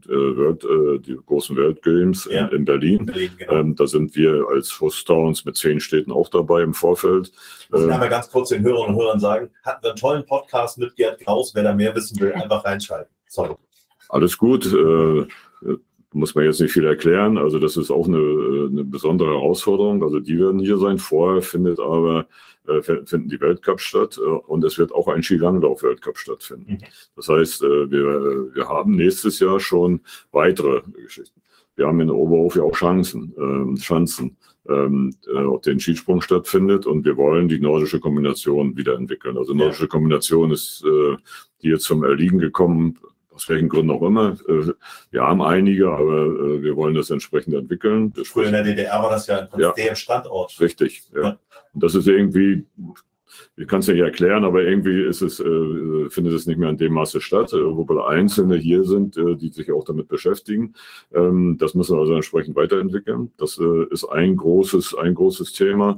Weltgames in Berlin. Genau. Da sind wir als Host Towns mit 10 Städten auch dabei im Vorfeld. Ich kann mal ganz kurz den Hörerinnen und Hörern sagen, hatten wir einen tollen Podcast mit Gerd Kraus. Wer da mehr wissen will, einfach reinschalten. Sorry. Alles gut. Muss man jetzt nicht viel erklären. Also das ist auch eine besondere Herausforderung. Also die werden hier sein. Vorher finden die Weltcups statt und es wird auch ein Skilanglauf-Weltcup stattfinden. Das heißt, wir haben nächstes Jahr schon weitere Geschichten. Wir haben in Oberhof ja auch Schanzen, auch den Skisprung stattfindet und wir wollen die nordische Kombination wiederentwickeln. Also nordische Kombination ist hier zum Erliegen gekommen, aus welchen Gründen auch immer. Wir haben einige, aber wir wollen das entsprechend entwickeln. Früher in der DDR war das ja im Prinzip der Standort. Richtig, ja. Und das ist irgendwie, ich kann es nicht erklären, aber irgendwie findet es nicht mehr in dem Maße statt, wobei Einzelne hier sind, die sich auch damit beschäftigen. Das müssen wir also entsprechend weiterentwickeln. Das ist ein großes Thema.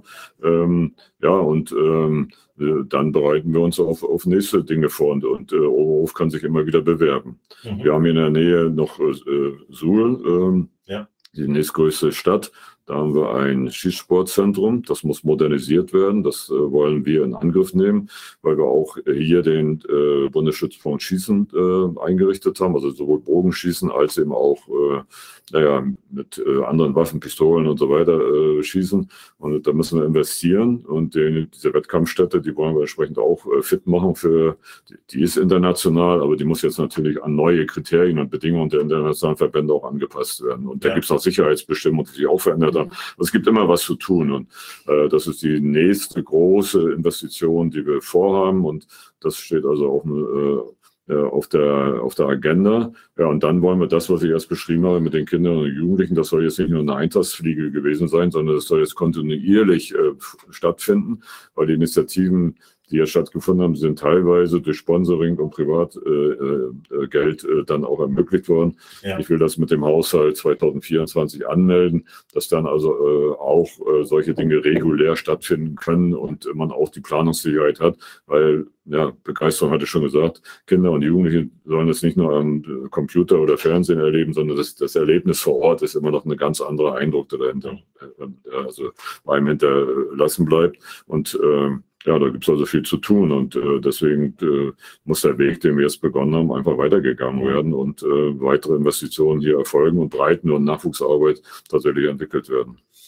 Dann bereiten wir uns auf nächste Dinge vor und Oberhof kann sich immer wieder bewerben. Wir haben hier in der Nähe noch Suhl, die nächstgrößte Stadt. Da haben wir ein Schießsportzentrum, das muss modernisiert werden. Das wollen wir in Angriff nehmen, weil wir auch hier den Bundesstützpunkt Schießen eingerichtet haben, also sowohl Bogenschießen als eben auch mit anderen Waffen, Pistolen und so weiter schießen. Und da müssen wir investieren und diese Wettkampfstätte, die wollen wir entsprechend auch fit machen die ist international, aber die muss jetzt natürlich an neue Kriterien und Bedingungen der internationalen Verbände auch angepasst werden. Und da gibt es auch Sicherheitsbestimmungen, die sich auch verändert haben. Es gibt immer was zu tun und das ist die nächste große Investition, die wir vorhaben und das steht also auch auf der Agenda. Ja, und dann wollen wir das, was ich erst beschrieben habe mit den Kindern und Jugendlichen, das soll jetzt nicht nur eine Eintagsfliege gewesen sein, sondern das soll jetzt kontinuierlich stattfinden, weil die Initiativen, die ja stattgefunden haben, sind teilweise durch Sponsoring und Privatgeld dann auch ermöglicht worden. Ja. Ich will das mit dem Haushalt 2024 anmelden, dass dann also auch solche Dinge regulär stattfinden können und man auch die Planungssicherheit hat, weil Begeisterung hatte ich schon gesagt, Kinder und Jugendliche sollen das nicht nur am Computer oder Fernsehen erleben, sondern das Erlebnis vor Ort ist immer noch ein ganz anderer Eindruck, der dahinter bei einem hinterlassen bleibt. Und da gibt es also viel zu tun und deswegen muss der Weg, den wir jetzt begonnen haben, einfach weitergegangen werden und weitere Investitionen hier erfolgen und Breiten- und Nachwuchsarbeit tatsächlich entwickelt werden.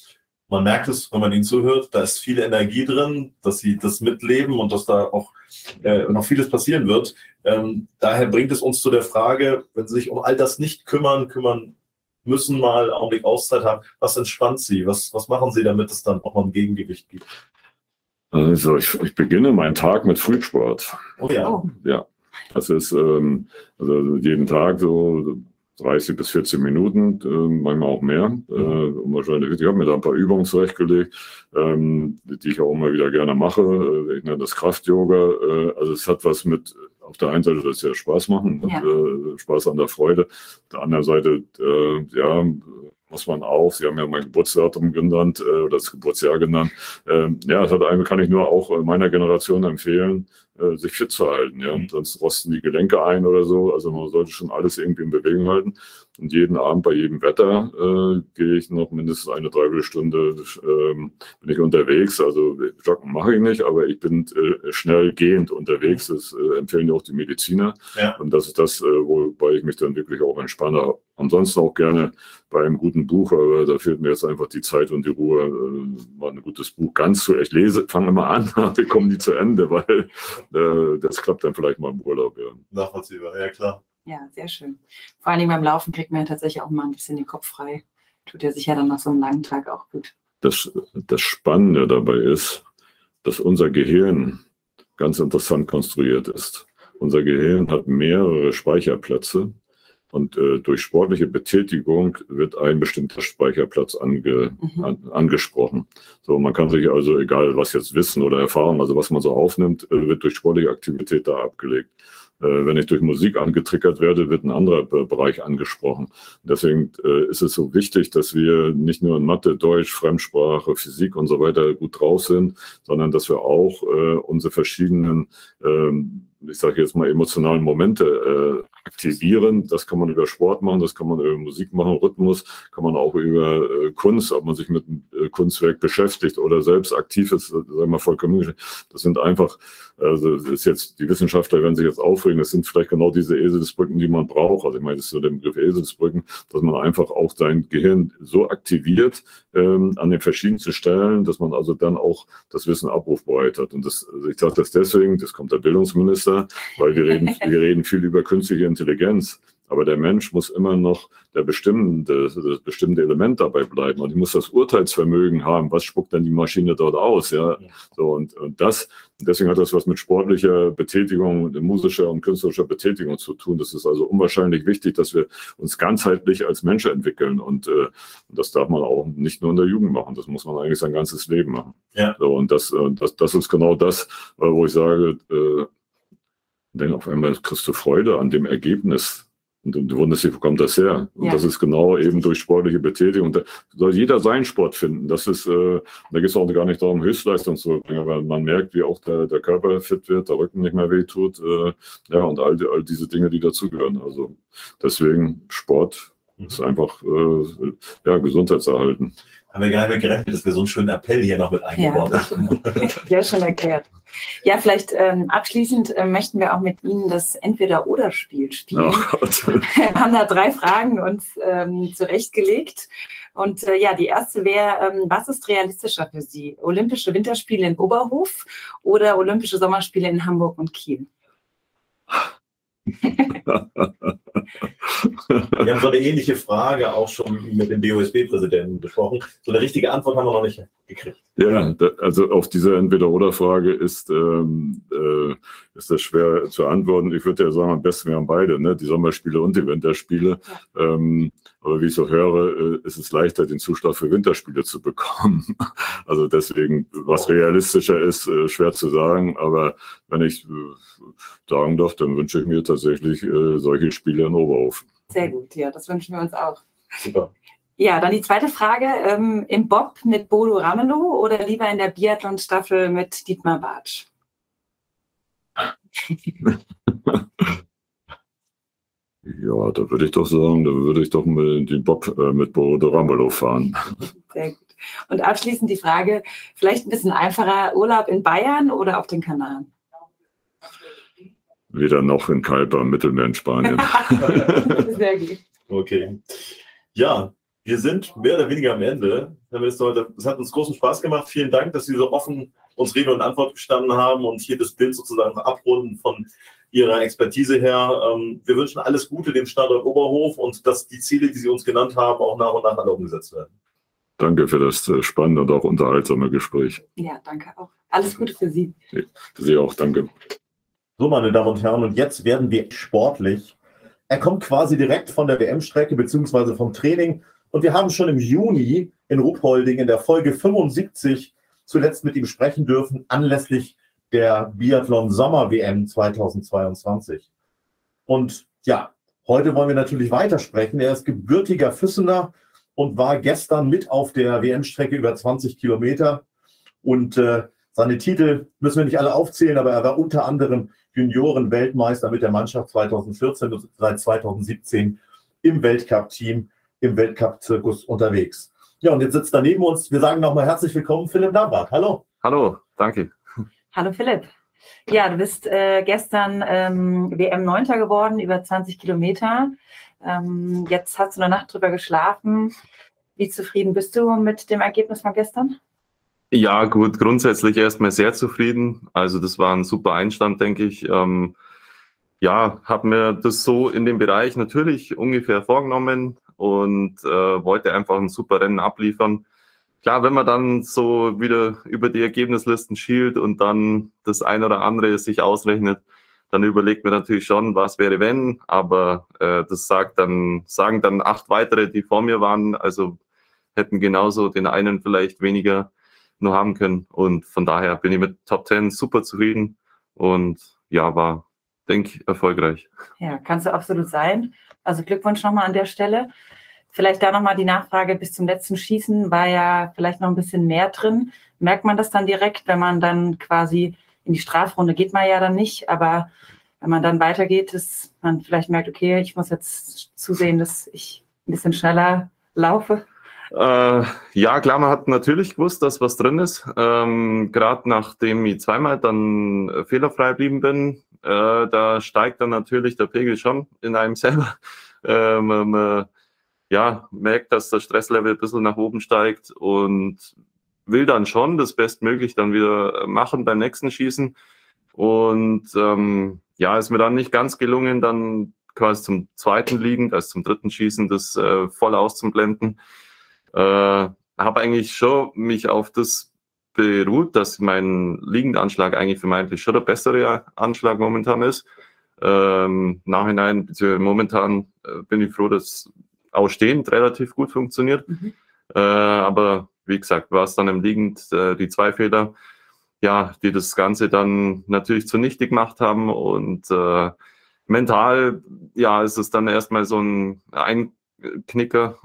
Man merkt es, wenn man ihnen zuhört, da ist viel Energie drin, dass sie das mitleben und dass da auch noch vieles passieren wird. Daher bringt es uns zu der Frage, wenn sie sich um all das nicht kümmern müssen, mal einen Augenblick Auszeit haben, was entspannt sie? Was machen sie, damit es dann auch mal ein Gegengewicht gibt? Also ich beginne meinen Tag mit Frühsport. Oh ja. Ja, das ist also jeden Tag so 30 bis 14 Minuten, manchmal auch mehr. Wahrscheinlich, ich habe mir da ein paar Übungen zurechtgelegt, die ich auch immer wieder gerne mache. Ich nenne das Kraft-Yoga. Also es hat was mit, auf der einen Seite, das ja Spaß machen, Spaß an der Freude. Auf der anderen Seite, muss man auch, Sie haben ja mein Geburtsdatum genannt, oder das Geburtsjahr genannt. Kann ich nur auch meiner Generation empfehlen, sich fit zu halten. Ja? Sonst rosten die Gelenke ein oder so. Also man sollte schon alles irgendwie in Bewegung halten. Und jeden Abend bei jedem Wetter gehe ich noch mindestens eine Dreiviertelstunde bin ich unterwegs. Also Joggen mache ich nicht, aber ich bin schnell gehend unterwegs. Das empfehlen ja auch die Mediziner. Ja. Und das ist das, wobei ich mich dann wirklich auch entspanne. Ansonsten auch gerne bei einem guten Buch, aber da fehlt mir jetzt einfach die Zeit und die Ruhe, mal ein gutes Buch ganz zu. Ich fange immer an, wir kommen nie zu Ende, weil das klappt dann vielleicht mal im Urlaub. Ja. Nachvollziehbar, ja klar. Ja, sehr schön. Vor allem beim Laufen kriegt man ja tatsächlich auch mal ein bisschen den Kopf frei. Tut ja sicher dann nach so einem langen Tag auch gut. Das Spannende dabei ist, dass unser Gehirn ganz interessant konstruiert ist. Unser Gehirn hat mehrere Speicherplätze. Und durch sportliche Betätigung wird ein bestimmter Speicherplatz angesprochen. So, man kann sich also, egal was jetzt Wissen oder Erfahrung, also was man so aufnimmt, wird durch sportliche Aktivität da abgelegt. Wenn ich durch Musik angetriggert werde, wird ein anderer Bereich angesprochen. Deswegen ist es so wichtig, dass wir nicht nur in Mathe, Deutsch, Fremdsprache, Physik und so weiter gut drauf sind, sondern dass wir auch unsere verschiedenen, ich sage jetzt mal, emotionalen Momente aktivieren. Das kann man über Sport machen, das kann man über Musik machen, Rhythmus, kann man auch über Kunst, ob man sich mit einem Kunstwerk beschäftigt oder selbst aktiv ist, sagen wir mal vollkommen. Das sind einfach, also das ist jetzt, die Wissenschaftler werden sich jetzt aufregen, das sind vielleicht genau diese Eselsbrücken, die man braucht. Also ich meine, das ist so der Begriff Eselsbrücken, dass man einfach auch sein Gehirn so aktiviert an den verschiedensten Stellen, dass man also dann auch das Wissen abrufbereit hat. Und das, also ich sage das deswegen, das kommt der Bildungsminister, weil wir reden viel über künstliche Intelligenz. Aber der Mensch muss immer noch das bestimmende Element dabei bleiben. Und ich muss das Urteilsvermögen haben. Was spuckt denn die Maschine dort aus? Ja, so und deswegen hat das was mit sportlicher Betätigung, musischer und künstlerischer Betätigung zu tun. Das ist also unwahrscheinlich wichtig, dass wir uns ganzheitlich als Menschen entwickeln. Und das darf man auch nicht nur in der Jugend machen. Das muss man eigentlich sein ganzes Leben machen. Ja. So, und das ist genau das, wo ich sage, denn auf einmal kriegst du Freude an dem Ergebnis. Und du wunderst dich, wo kommt das her? Und das ist genau eben durch sportliche Betätigung. Da soll jeder seinen Sport finden. Das ist, da geht es auch gar nicht darum, Höchstleistung zu bringen, aber man merkt, wie auch der Körper fit wird, der Rücken nicht mehr wehtut, und all diese Dinge, die dazugehören. Also deswegen Sport ist einfach gesundheitserhalten. Haben wir gar nicht gerechnet, dass wir so einen schönen Appell hier noch mit eingebaut haben. Ja, schon erklärt. Ja, vielleicht abschließend möchten wir auch mit Ihnen das Entweder-Oder-Spiel spielen. Oh Gott. Wir haben da 3 Fragen uns zurechtgelegt. Und die erste wäre, was ist realistischer für Sie? Olympische Winterspiele in Oberhof oder Olympische Sommerspiele in Hamburg und Kiel? Wir haben so eine ähnliche Frage auch schon mit dem DOSB-Präsidenten besprochen. So eine richtige Antwort haben wir noch nicht gekriegt. Ja, also auf diese Entweder-Oder-Frage ist das schwer zu antworten. Ich würde ja sagen, am besten wären beide, ne? Die Sommerspiele und die Winterspiele. Ja. Aber wie ich so höre, ist es leichter, den Zuschlag für Winterspiele zu bekommen. Also deswegen, was realistischer ist, schwer zu sagen. Aber wenn ich sagen darf, dann wünsche ich mir tatsächlich solche Spiele in Oberhof. Sehr gut, ja, das wünschen wir uns auch. Super. Ja, dann die zweite Frage. Im Bob mit Bodo Ramelow oder lieber in der Biathlon-Staffel mit Dietmar Bartsch? Ja, da würde ich doch sagen, da würde ich doch mit den Bob mit Bodo Ramelow fahren. Sehr gut. Und abschließend die Frage, vielleicht ein bisschen einfacher, Urlaub in Bayern oder auf den Kanaren? Weder noch in Calpe am Mittelmeer in Spanien. Sehr gut. Okay. Ja, Wir sind mehr oder weniger am Ende. Es hat uns großen Spaß gemacht. Vielen Dank, dass Sie so offen uns Rede und Antwort gestanden haben und hier das Bild sozusagen abrunden von Ihrer Expertise her. Wir wünschen alles Gute dem Standort Oberhof und dass die Ziele, die Sie uns genannt haben, auch nach und nach alle umgesetzt werden. Danke für das spannende und auch unterhaltsame Gespräch. Ja, danke auch. Alles Gute für Sie. Für Sie auch, danke. So, meine Damen und Herren, und jetzt werden wir sportlich. Er kommt quasi direkt von der WM-Strecke bzw. vom Training. Und wir haben schon im Juni in Ruhpolding in der Folge 75 zuletzt mit ihm sprechen dürfen, anlässlich der Biathlon-Sommer-WM 2022. Und ja, heute wollen wir natürlich weitersprechen. Er ist gebürtiger Füssener und war gestern mit auf der WM-Strecke über 20 Kilometer. Und seine Titel müssen wir nicht alle aufzählen, aber er war unter anderem Junioren-Weltmeister mit der Mannschaft 2014 und seit 2017 im Weltcup-Team, im Weltcup-Zirkus unterwegs. Ja, und jetzt sitzt daneben uns, wir sagen nochmal herzlich willkommen, Philipp Navrat. Hallo. Hallo, danke. Hallo Philipp. Ja, du bist gestern WM-9. geworden, über 20 Kilometer. Jetzt hast du eine Nacht drüber geschlafen. Wie zufrieden bist du mit dem Ergebnis von gestern? Ja, gut, grundsätzlich erstmal sehr zufrieden. Also das war ein super Einstand, denke ich. Ja, habe mir das so in dem Bereich natürlich ungefähr vorgenommen und wollte einfach ein super Rennen abliefern. Klar, wenn man dann so wieder über die Ergebnislisten schielt und dann das ein oder andere sich ausrechnet, dann überlegt man natürlich schon, was wäre wenn, aber das sagen dann 8 weitere, die vor mir waren, also hätten genauso den einen vielleicht weniger nur haben können. Und von daher bin ich mit Top 10 super zufrieden und ja, war, denke ich, erfolgreich. Ja, kannst du absolut sein. Also Glückwunsch nochmal an der Stelle. Vielleicht da nochmal die Nachfrage, bis zum letzten Schießen war ja vielleicht noch ein bisschen mehr drin. Merkt man das dann direkt, wenn man dann quasi in die Strafrunde geht, man ja dann nicht, aber wenn man dann weitergeht, dass man vielleicht merkt, okay, ich muss jetzt zusehen, dass ich ein bisschen schneller laufe? Ja, klar, man hat natürlich gewusst, dass was drin ist. Gerade nachdem ich zweimal dann fehlerfrei geblieben bin, da steigt dann natürlich der Pegel schon in einem selber. Man merkt, dass das Stresslevel ein bisschen nach oben steigt und will dann schon das bestmöglich dann wieder machen beim nächsten Schießen. Und ist mir dann nicht ganz gelungen, dann quasi zum zweiten liegend, also zum dritten Schießen, das voll auszublenden. Habe eigentlich schon mich auf das beruht, dass mein Liegendanschlag eigentlich vermeintlich schon der bessere Anschlag momentan ist. Nachhinein, beziehungsweise momentan bin ich froh, dass auch stehend relativ gut funktioniert. Aber wie gesagt, war es dann im Liegend die 2 Fehler, ja, die das Ganze dann natürlich zunichte gemacht haben. Und mental, ja, ist es dann erstmal so ein Einknicker,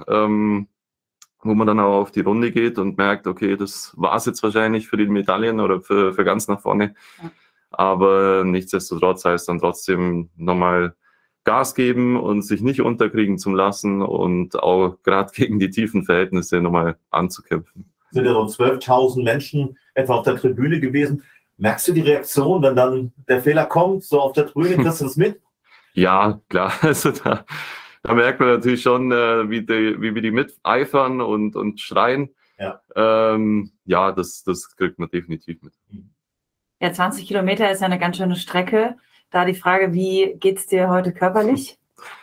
wo man dann auch auf die Runde geht und merkt, okay, das war es jetzt wahrscheinlich für die Medaillen oder für ganz nach vorne. Ja. Aber nichtsdestotrotz heißt dann trotzdem nochmal Gas geben und sich nicht unterkriegen zu lassen und auch gerade gegen die tiefen Verhältnisse nochmal anzukämpfen. Sind ja so 12.000 Menschen etwa auf der Tribüne gewesen. Merkst du die Reaktion, wenn dann der Fehler kommt, so auf der Tribüne, kriegst du das mit? Ja, klar. Also da merkt man natürlich schon, wie wir die miteifern und schreien. Ja, das kriegt man definitiv mit. Ja, 20 Kilometer ist ja eine ganz schöne Strecke. Da die Frage, wie geht's dir heute körperlich?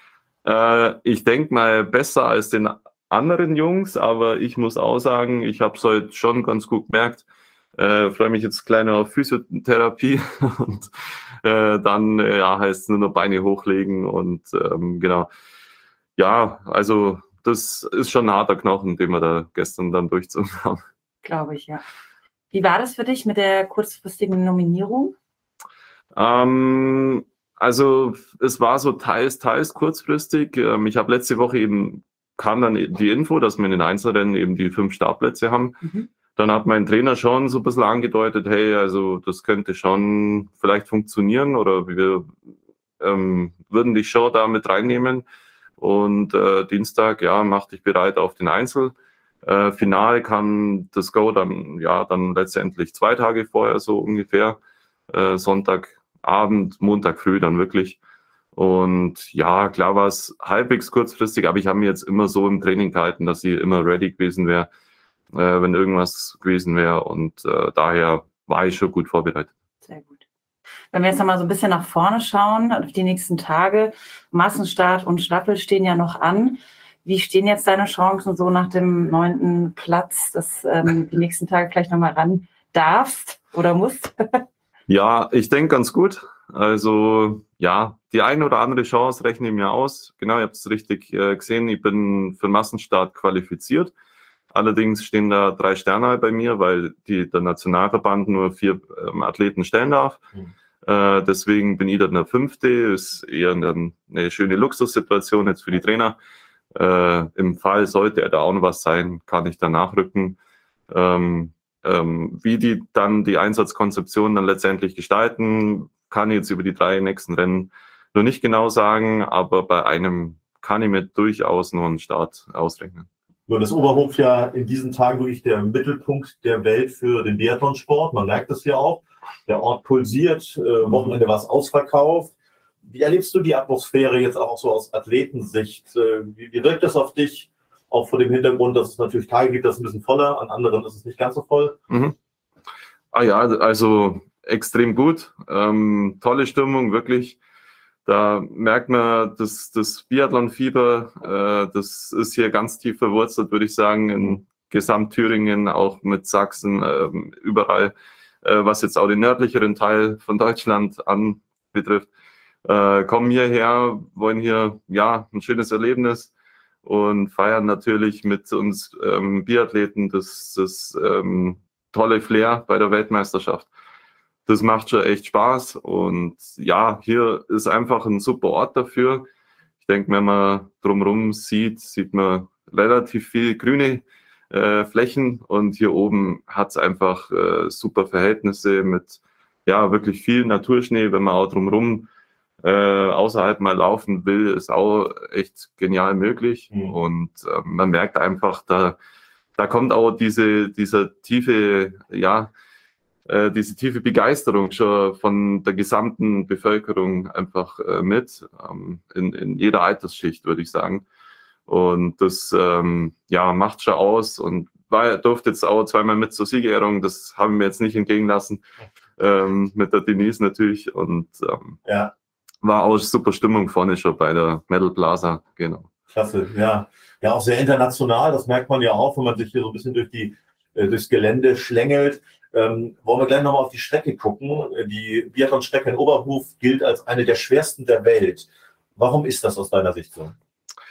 Ich denke mal besser als den anderen Jungs, aber ich muss auch sagen, ich habe es heute schon ganz gut gemerkt. Freue mich jetzt kleiner auf Physiotherapie und dann heißt es nur noch Beine hochlegen und genau. Ja, also das ist schon ein harter Knochen, den wir da gestern dann durchgezogen haben. Glaube ich, ja. Wie war das für dich mit der kurzfristigen Nominierung? Also es war so teils kurzfristig. Ich habe letzte Woche kam dann die Info, dass wir in den Einzelrennen eben die 5 Startplätze haben. Dann hat mein Trainer schon so ein bisschen angedeutet, hey, also das könnte schon vielleicht funktionieren oder wir würden dich schon da mit reinnehmen. Und Dienstag, ja, mach dich bereit auf den Einzel. Final kam das Go dann letztendlich 2 Tage vorher, so ungefähr. Sonntagabend, Montag früh dann wirklich. Und ja, klar war es halbwegs kurzfristig, aber ich habe mir jetzt immer so im Training gehalten, dass ich immer ready gewesen wäre, wenn irgendwas gewesen wäre. Und daher war ich schon gut vorbereitet. Sehr gut. Wenn wir jetzt nochmal so ein bisschen nach vorne schauen, auf die nächsten Tage, Massenstart und Staffel stehen ja noch an. Wie stehen jetzt deine Chancen so nach dem 9. Platz, dass die nächsten Tage vielleicht nochmal ran darfst oder musst? Ja, ich denke ganz gut. Also ja, die eine oder andere Chance rechne ich mir aus. Genau, ihr habt es richtig gesehen. Ich bin für Massenstart qualifiziert. Allerdings stehen da 3 Sterne bei mir, weil der Nationalverband nur 4 Athleten stellen darf. Deswegen bin ich dann der 5. Ist eher eine schöne Luxussituation jetzt für die Trainer. Im Fall sollte er da auch noch was sein, kann ich da nachrücken. Wie die dann die Einsatzkonzeption dann letztendlich gestalten, kann ich jetzt über die 3 nächsten Rennen noch nicht genau sagen, aber bei einem kann ich mir durchaus noch einen Start ausrechnen. Nun ist Oberhof ja in diesen Tagen wirklich der Mittelpunkt der Welt für den Biathlonsport. Man merkt es ja auch. Der Ort pulsiert, Wochenende war es ausverkauft. Wie erlebst du die Atmosphäre jetzt auch so aus Athletensicht? Wie wirkt das auf dich? Auch vor dem Hintergrund, dass es natürlich Tage gibt, das ist ein bisschen voller, an anderen ist es nicht ganz so voll. Mhm. Ja, also extrem gut. Tolle Stimmung, wirklich. Da merkt man, das Biathlon-Fieber, das ist hier ganz tief verwurzelt, würde ich sagen, in Gesamtthüringen, auch mit Sachsen, überall, was jetzt auch den nördlicheren Teil von Deutschland anbetrifft. Kommen hierher, wollen hier ein schönes Erlebnis und feiern natürlich mit uns Biathleten das tolle Flair bei der Weltmeisterschaft. Das macht schon echt Spaß und ja, hier ist einfach ein super Ort dafür. Ich denke, wenn man drumherum sieht man relativ viel grüne Flächen und hier oben hat es einfach super Verhältnisse mit wirklich viel Naturschnee. Wenn man auch drumherum außerhalb mal laufen will, ist auch echt genial möglich. Und man merkt einfach, da kommt auch diese tiefe Begeisterung schon von der gesamten Bevölkerung einfach mit, in jeder Altersschicht, würde ich sagen. Und das macht schon aus und durfte jetzt auch 2-mal mit zur Siegerehrung, das haben wir jetzt nicht entgehen lassen, mit der Denise natürlich und war auch super Stimmung vorne schon bei der Medal Plaza, genau. Klasse, ja. Ja, auch sehr international, das merkt man ja auch, wenn man sich hier so ein bisschen durchs Gelände schlängelt. Wollen wir gleich nochmal auf die Strecke gucken. Die Biathlon-Strecke in Oberhof gilt als eine der schwersten der Welt. Warum ist das aus deiner Sicht so?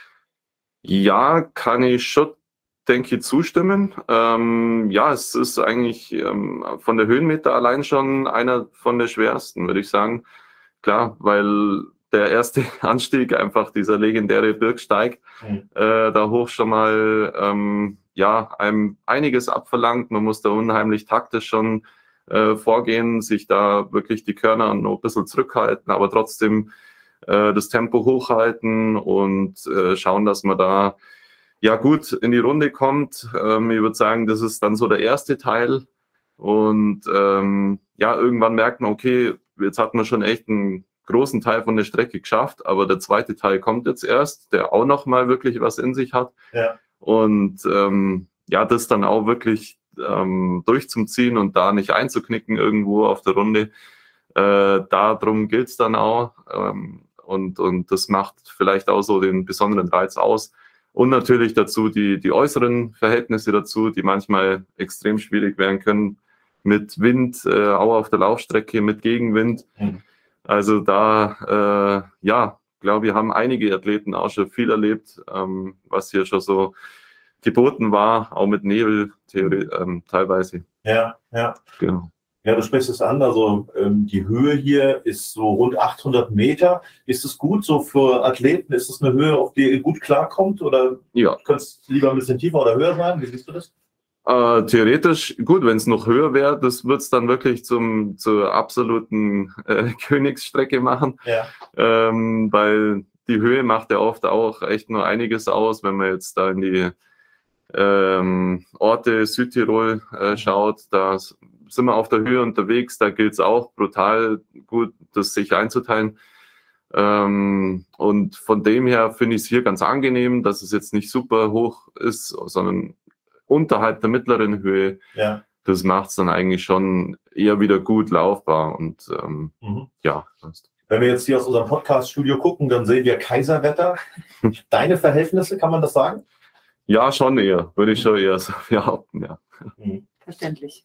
Ja, kann ich schon, denke ich, zustimmen. Es ist eigentlich von der Höhenmeter allein schon einer von der schwersten, würde ich sagen. Klar, weil der erste Anstieg, einfach dieser legendäre Birksteig, da hoch schon mal einem einiges abverlangt. Man muss da unheimlich taktisch schon vorgehen, sich da wirklich die Körner noch ein bisschen zurückhalten, aber trotzdem das Tempo hochhalten und schauen, dass man da gut in die Runde kommt. Ich würde sagen, das ist dann so der erste Teil. Und irgendwann merkt man, okay, jetzt hat man schon echt einen großen Teil von der Strecke geschafft, aber der zweite Teil kommt jetzt erst, der auch noch mal wirklich was in sich hat. Ja. Und das dann auch wirklich durchzuziehen und da nicht einzuknicken irgendwo auf der Runde. Darum gilt es dann auch. Und das macht vielleicht auch so den besonderen Reiz aus. Und natürlich dazu die äußeren Verhältnisse dazu, die manchmal extrem schwierig werden können. Mit Wind, auch auf der Laufstrecke, mit Gegenwind. Also da, glaube ich, haben einige Athleten auch schon viel erlebt, was hier schon so geboten war, auch mit Nebel teilweise. Ja. Genau. Ja, du sprichst es an, also die Höhe hier ist so rund 800 Meter. Ist es gut so für Athleten? Ist es eine Höhe, auf die ihr gut klarkommt? Oder könnte es lieber ein bisschen tiefer oder höher sein? Wie siehst du das? Theoretisch, gut, wenn es noch höher wäre, das wird es dann wirklich zur absoluten Königsstrecke machen. Ja. Weil die Höhe macht ja oft auch echt nur einiges aus, wenn man jetzt da in die Orte Südtirol schaut, da sind wir auf der Höhe unterwegs, da gilt es auch brutal gut, das sich einzuteilen. Und von dem her finde ich es hier ganz angenehm, dass es jetzt nicht super hoch ist, sondern unterhalb der mittleren Höhe. Ja. Das macht es dann eigentlich schon eher wieder gut laufbar. Und ja. Wenn wir jetzt hier aus unserem Podcast-Studio gucken, dann sehen wir Kaiserwetter. Deine Verhältnisse, kann man das sagen? Ja, schon eher. Würde ich schon eher so behaupten, ja. Verständlich.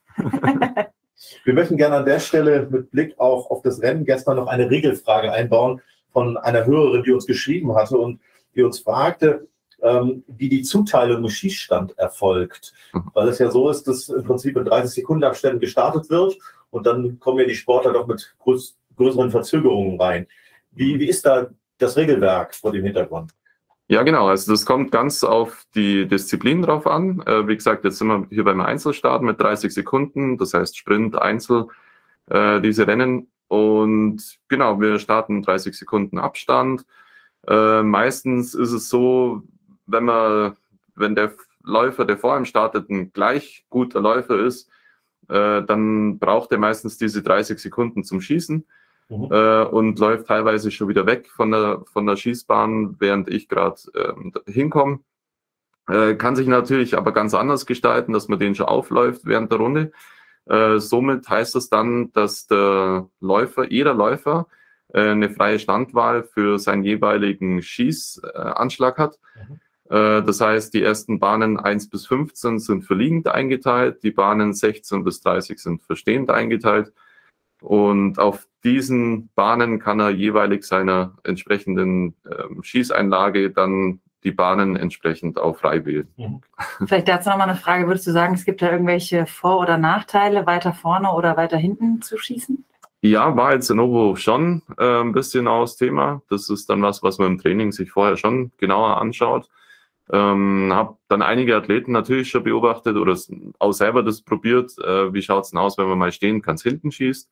Wir möchten gerne an der Stelle mit Blick auch auf das Rennen gestern noch eine Regelfrage einbauen von einer Hörerin, die uns geschrieben hatte und die uns fragte, wie die Zuteilung im Schießstand erfolgt. Weil es ja so ist, dass im Prinzip in 30 Sekunden Abständen gestartet wird und dann kommen ja die Sportler doch mit größeren Verzögerungen rein. Wie ist da das Regelwerk vor dem Hintergrund? Ja, genau. Also das kommt ganz auf die Disziplin drauf an. Wie gesagt, jetzt sind wir hier beim Einzelstart mit 30 Sekunden. Das heißt Sprint, Einzel, diese Rennen. Und genau, wir starten 30 Sekunden Abstand. Meistens ist es so, wenn der Läufer, der vor ihm startet, ein gleich guter Läufer ist, dann braucht er meistens diese 30 Sekunden zum Schießen. Und läuft teilweise schon wieder weg von der Schießbahn, während ich gerade hinkomme. Kann sich natürlich aber ganz anders gestalten, dass man den schon aufläuft während der Runde. Somit heißt es dann, dass jeder Läufer eine freie Standwahl für seinen jeweiligen Schießanschlag hat. Das heißt, die ersten Bahnen 1 bis 15 sind für liegend eingeteilt, die Bahnen 16 bis 30 sind für stehend eingeteilt. Und auf diesen Bahnen kann er jeweilig seiner entsprechenden Schießeinlage dann die Bahnen entsprechend auch frei wählen. Vielleicht dazu nochmal eine Frage. Würdest du sagen, es gibt da irgendwelche Vor- oder Nachteile, weiter vorne oder weiter hinten zu schießen? Ja, war jetzt in Obo schon ein bisschen auch das Thema. Das ist dann was man im Training sich vorher schon genauer anschaut. Habe dann einige Athleten natürlich schon beobachtet oder auch selber das probiert. Wie schaut es denn aus, wenn man mal stehen ganz hinten schießt?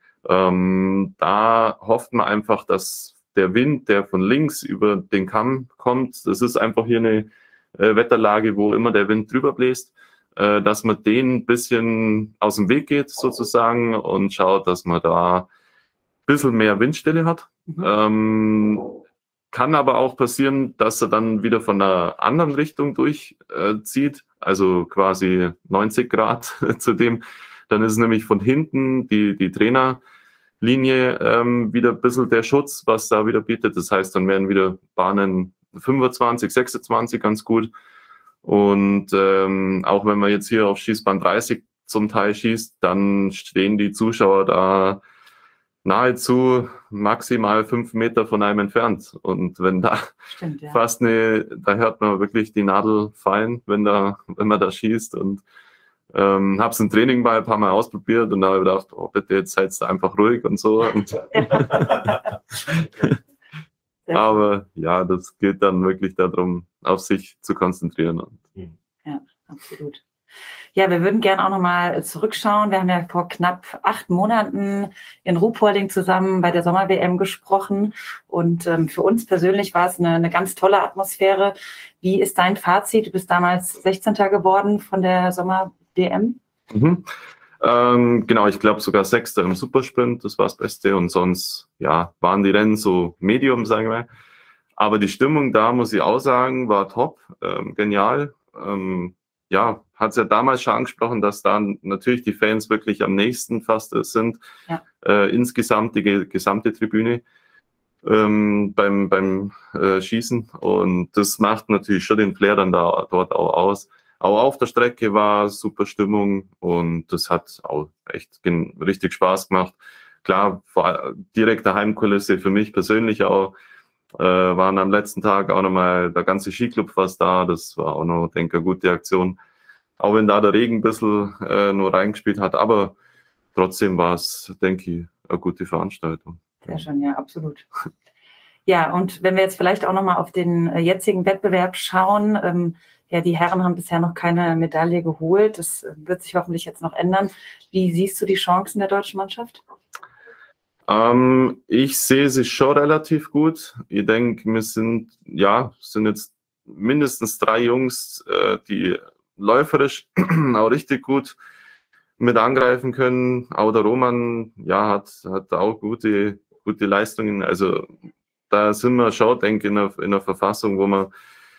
Da hofft man einfach, dass der Wind, der von links über den Kamm kommt, das ist einfach hier eine Wetterlage, wo immer der Wind drüber bläst, dass man den ein bisschen aus dem Weg geht sozusagen und schaut, dass man da ein bisschen mehr Windstille hat. Kann aber auch passieren, dass er dann wieder von einer anderen Richtung durchzieht, also quasi 90 Grad zu dem. Dann ist es nämlich von hinten die Trainerlinie wieder ein bisschen der Schutz, was da wieder bietet. Das heißt, dann werden wieder Bahnen 25, 26 ganz gut. Und auch wenn man jetzt hier auf Schießbahn 30 zum Teil schießt, dann stehen die Zuschauer da nahezu maximal 5 Meter von einem entfernt. Und wenn da da hört man wirklich die Nadel fallen, wenn man da schießt. Und habe es im Training mal ein paar Mal ausprobiert und da habe ich gedacht, oh bitte, jetzt seid ihr einfach ruhig und so. Und aber ja, das geht dann wirklich darum, auf sich zu konzentrieren. Ja, absolut. Ja, wir würden gerne auch nochmal zurückschauen. Wir haben ja vor knapp 8 Monaten in Ruhpolding zusammen bei der Sommer-WM gesprochen. Und für uns persönlich war es eine ganz tolle Atmosphäre. Wie ist dein Fazit? Du bist damals 16. geworden von der Sommer-WM. Genau, ich glaube sogar 6. im Supersprint. Das war das Beste. Und sonst waren die Rennen so Medium, sagen wir. Aber die Stimmung da, muss ich auch sagen, war top. Genial. Hat es ja damals schon angesprochen, dass da natürlich die Fans wirklich am nächsten fast sind. Ja. Insgesamt die gesamte Tribüne beim Schießen. Und das macht natürlich schon den Flair dann dort auch aus. Auch auf der Strecke war super Stimmung und das hat auch echt richtig Spaß gemacht. Klar, direkte Heimkulisse für mich persönlich auch. Waren am letzten Tag auch nochmal der ganze Skiclub fast da. Das war auch noch, denke ich, eine gute Aktion. Auch wenn da der Regen ein bisschen nur reingespielt hat. Aber trotzdem war es, denke ich, eine gute Veranstaltung. Sehr schön, ja, absolut. Ja, und wenn wir jetzt vielleicht auch nochmal auf den jetzigen Wettbewerb schauen. Die Herren haben bisher noch keine Medaille geholt. Das wird sich hoffentlich jetzt noch ändern. Wie siehst du die Chancen der deutschen Mannschaft? Ich sehe sie schon relativ gut. Ich denke, wir sind jetzt mindestens 3 Jungs, die läuferisch auch richtig gut mit angreifen können. Auch der Roman, hat auch gute Leistungen. Also da sind wir schon, denke ich, in einer Verfassung, wo wir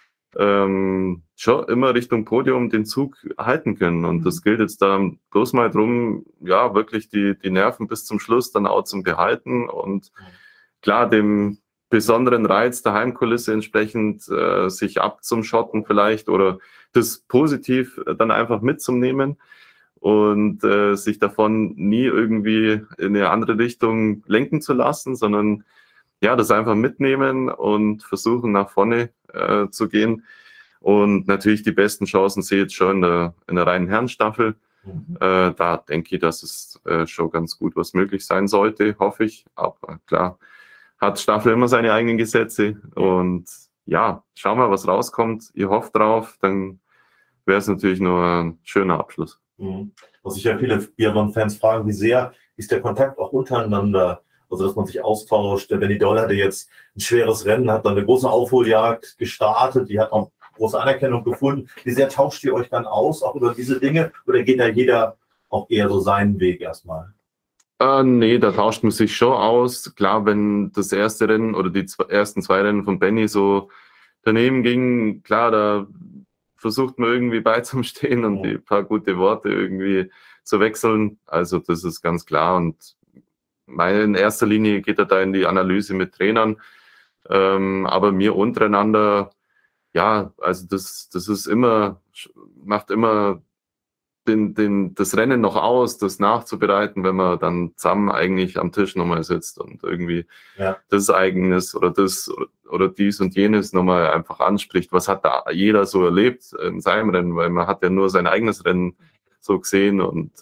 schon immer Richtung Podium den Zug halten können. Und das gilt jetzt da bloß mal drum, ja, wirklich die Nerven bis zum Schluss dann auch zum Behalten und klar, dem besonderen Reiz der Heimkulisse entsprechend sich abzuschotten vielleicht oder das positiv dann einfach mitzunehmen und sich davon nie irgendwie in eine andere Richtung lenken zu lassen, sondern ja, das einfach mitnehmen und versuchen nach vorne zu gehen. Und natürlich die besten Chancen sehe ich jetzt schon in der reinen Herrenstaffel. Da denke ich, dass es schon ganz gut was möglich sein sollte, hoffe ich. Aber klar, hat Staffel immer seine eigenen Gesetze. Und ja, schauen wir, was rauskommt. Ihr hofft drauf, dann wäre es natürlich nur ein schöner Abschluss. Was sich ja viele Biathlon-Fans fragen, wie sehr ist der Kontakt auch untereinander? Also, dass man sich austauscht. Der Benny Doll hatte jetzt ein schweres Rennen, hat dann eine große Aufholjagd gestartet. Die hat auch große Anerkennung gefunden. Wie sehr tauscht ihr euch dann aus, auch über diese Dinge? Oder geht da jeder auch eher so seinen Weg erstmal? Nee, da tauscht man sich schon aus. Klar, wenn das erste Rennen oder die ersten 2 Rennen von Benny so daneben gingen, klar, da versucht man irgendwie beizustehen und die paar gute Worte irgendwie zu wechseln. Also das ist ganz klar und in erster Linie geht er da in die Analyse mit Trainern, aber mir untereinander, ja, also das ist immer, macht immer das Rennen noch aus, das nachzubereiten, wenn man dann zusammen eigentlich am Tisch nochmal sitzt und irgendwie das Eigenes oder das oder dies und jenes nochmal einfach anspricht. Was hat da jeder so erlebt in seinem Rennen, weil man hat ja nur sein eigenes Rennen so gesehen und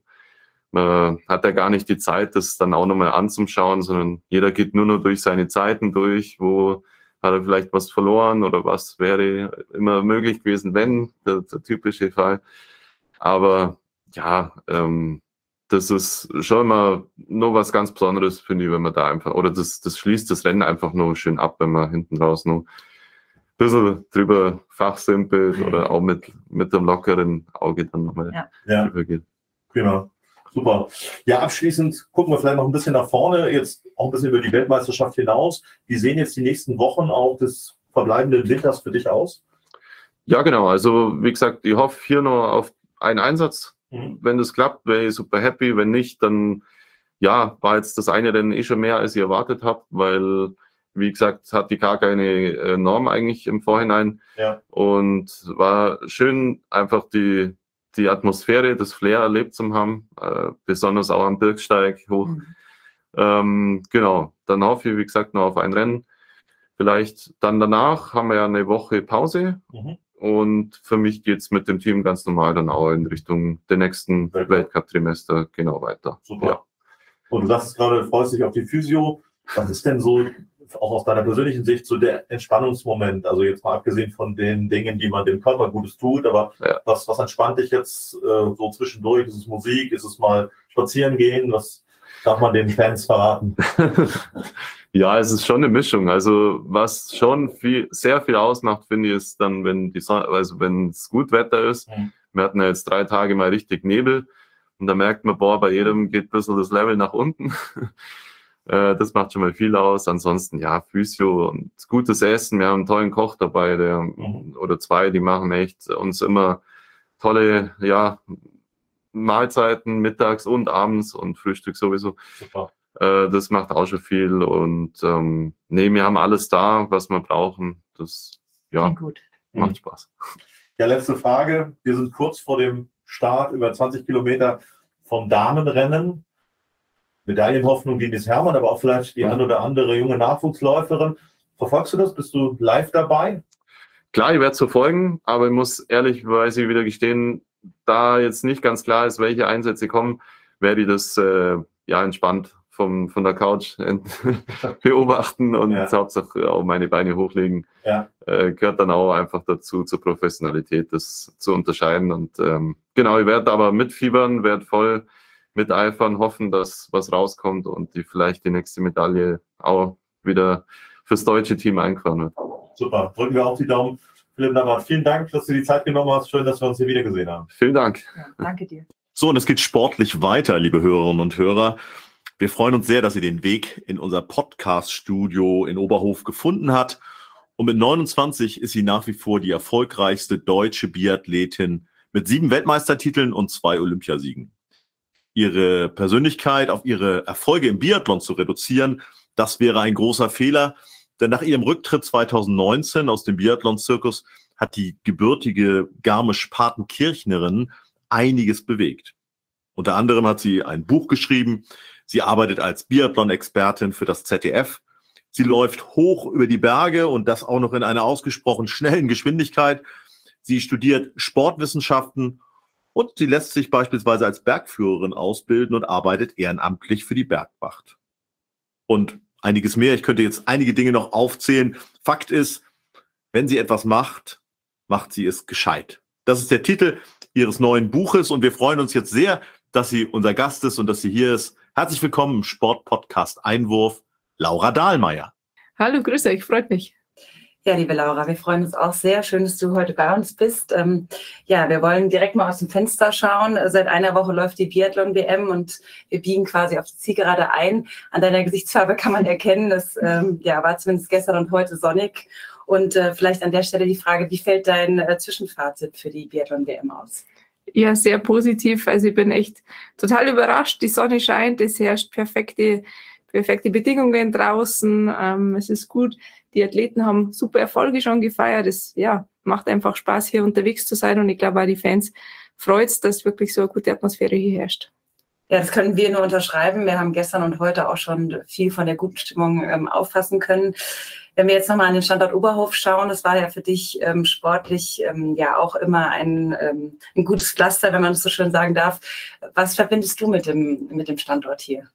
man hat ja gar nicht die Zeit, das dann auch nochmal anzuschauen, sondern jeder geht nur noch durch seine Zeiten durch, wo hat er vielleicht was verloren oder was wäre immer möglich gewesen, wenn, der typische Fall. Aber ja, das ist schon immer nur was ganz Besonderes, finde ich, wenn man da einfach, oder das schließt das Rennen einfach nur schön ab, wenn man hinten raus nur ein bisschen drüber fachsimpelt oder auch mit einem lockeren Auge dann nochmal drüber geht. Genau. Super. Ja, abschließend gucken wir vielleicht noch ein bisschen nach vorne, jetzt auch ein bisschen über die Weltmeisterschaft hinaus. Wie sehen jetzt die nächsten Wochen auch des verbleibenden Winters für dich aus? Ja, genau. Also, wie gesagt, ich hoffe hier noch auf einen Einsatz. Wenn das klappt, wäre ich super happy. Wenn nicht, dann ja, war jetzt das eine Rennen schon mehr, als ich erwartet habe, weil, wie gesagt, hat die gar keine Norm eigentlich im Vorhinein. Ja. Und war schön, einfach die Atmosphäre, das Flair erlebt zu haben, besonders auch am Birksteig hoch. Genau, dann hoffe ich, wie gesagt, noch auf ein Rennen. Vielleicht dann danach haben wir ja eine Woche Pause. Und für mich geht es mit dem Team ganz normal dann auch in Richtung der nächsten Weltcup-Trimester genau weiter. Super. Ja. Und du sagst gerade, du freust dich auf die Physio. Was ist denn so, auch aus deiner persönlichen Sicht, so der Entspannungsmoment? Also jetzt mal abgesehen von den Dingen, die man dem Körper Gutes tut, aber was entspannt dich jetzt so zwischendurch? Ist es Musik? Ist es mal spazieren gehen? Was darf man den Fans verraten? Ja, es ist schon eine Mischung. Also was schon sehr viel ausmacht, finde ich, ist dann, wenn es gut Wetter ist. Wir hatten ja jetzt 3 Tage mal richtig Nebel und da merkt man, bei jedem geht ein bisschen das Level nach unten. Das macht schon mal viel aus. Ansonsten, ja, Physio und gutes Essen. Wir haben einen tollen Koch dabei, oder 2, die machen echt uns immer tolle, Mahlzeiten, mittags und abends und Frühstück sowieso. Super. Das macht auch schon viel und wir haben alles da, was wir brauchen. Das macht Spaß. Ja, letzte Frage. Wir sind kurz vor dem Start über 20 Kilometer vom Damenrennen. Medaillenhoffnung gegen das Hermann, aber auch vielleicht die eine oder andere junge Nachwuchsläuferin. Verfolgst du das? Bist du live dabei? Klar, ich werde es verfolgen, aber ich muss ehrlicherweise wieder gestehen, da jetzt nicht ganz klar ist, welche Einsätze kommen, werde ich das entspannt von der Couch beobachten und Hauptsache auch meine Beine hochlegen. Ja. Gehört dann auch einfach dazu, zur Professionalität, das zu unterscheiden. Und genau, ich werde aber mitfiebern, werde voll miteifern, hoffen, dass was rauskommt und vielleicht die nächste Medaille auch wieder fürs deutsche Team eingefahren wird. Super, drücken wir auch die Daumen. Philipp Navrat, vielen Dank, dass du die Zeit genommen hast. Schön, dass wir uns hier wieder gesehen haben. Vielen Dank. Ja, danke dir. So, und es geht sportlich weiter, liebe Hörerinnen und Hörer. Wir freuen uns sehr, dass sie den Weg in unser Podcast-Studio in Oberhof gefunden hat. Und mit 29 ist sie nach wie vor die erfolgreichste deutsche Biathletin mit 7 Weltmeistertiteln und 2 Olympiasiegen. Ihre Persönlichkeit auf ihre Erfolge im Biathlon zu reduzieren, das wäre ein großer Fehler. Denn nach ihrem Rücktritt 2019 aus dem Biathlon-Zirkus hat die gebürtige Garmisch-Partenkirchnerin einiges bewegt. Unter anderem hat sie ein Buch geschrieben. Sie arbeitet als Biathlon-Expertin für das ZDF. Sie läuft hoch über die Berge und das auch noch in einer ausgesprochen schnellen Geschwindigkeit. Sie studiert Sportwissenschaften und sie lässt sich beispielsweise als Bergführerin ausbilden und arbeitet ehrenamtlich für die Bergwacht. Und einiges mehr. Ich könnte jetzt einige Dinge noch aufzählen. Fakt ist, wenn sie etwas macht, macht sie es gescheit. Das ist der Titel ihres neuen Buches und wir freuen uns jetzt sehr, dass sie unser Gast ist und dass sie hier ist. Herzlich willkommen im Sportpodcast Einwurf, Laura Dahlmeier. Hallo, grüß euch, freut mich. Ja, liebe Laura, wir freuen uns auch sehr. Schön, dass du heute bei uns bist. Wir wollen direkt mal aus dem Fenster schauen. Seit einer Woche läuft die Biathlon-WM und wir biegen quasi auf die Zielgerade ein. An deiner Gesichtsfarbe kann man erkennen, das war zumindest gestern und heute sonnig. Und vielleicht an der Stelle die Frage, wie fällt dein Zwischenfazit für die Biathlon-WM aus? Ja, sehr positiv. Also ich bin echt total überrascht. Die Sonne scheint, es herrscht perfekte Bedingungen draußen. Es ist gut. Die Athleten haben super Erfolge schon gefeiert. Es macht einfach Spaß, hier unterwegs zu sein. Und ich glaube, auch die Fans freut es, dass wirklich so eine gute Atmosphäre hier herrscht. Ja, das können wir nur unterschreiben. Wir haben gestern und heute auch schon viel von der guten Stimmung auffassen können. Wenn wir jetzt nochmal an den Standort Oberhof schauen, das war ja für dich sportlich auch immer ein gutes Pflaster, wenn man das so schön sagen darf. Was verbindest du mit dem Standort hier?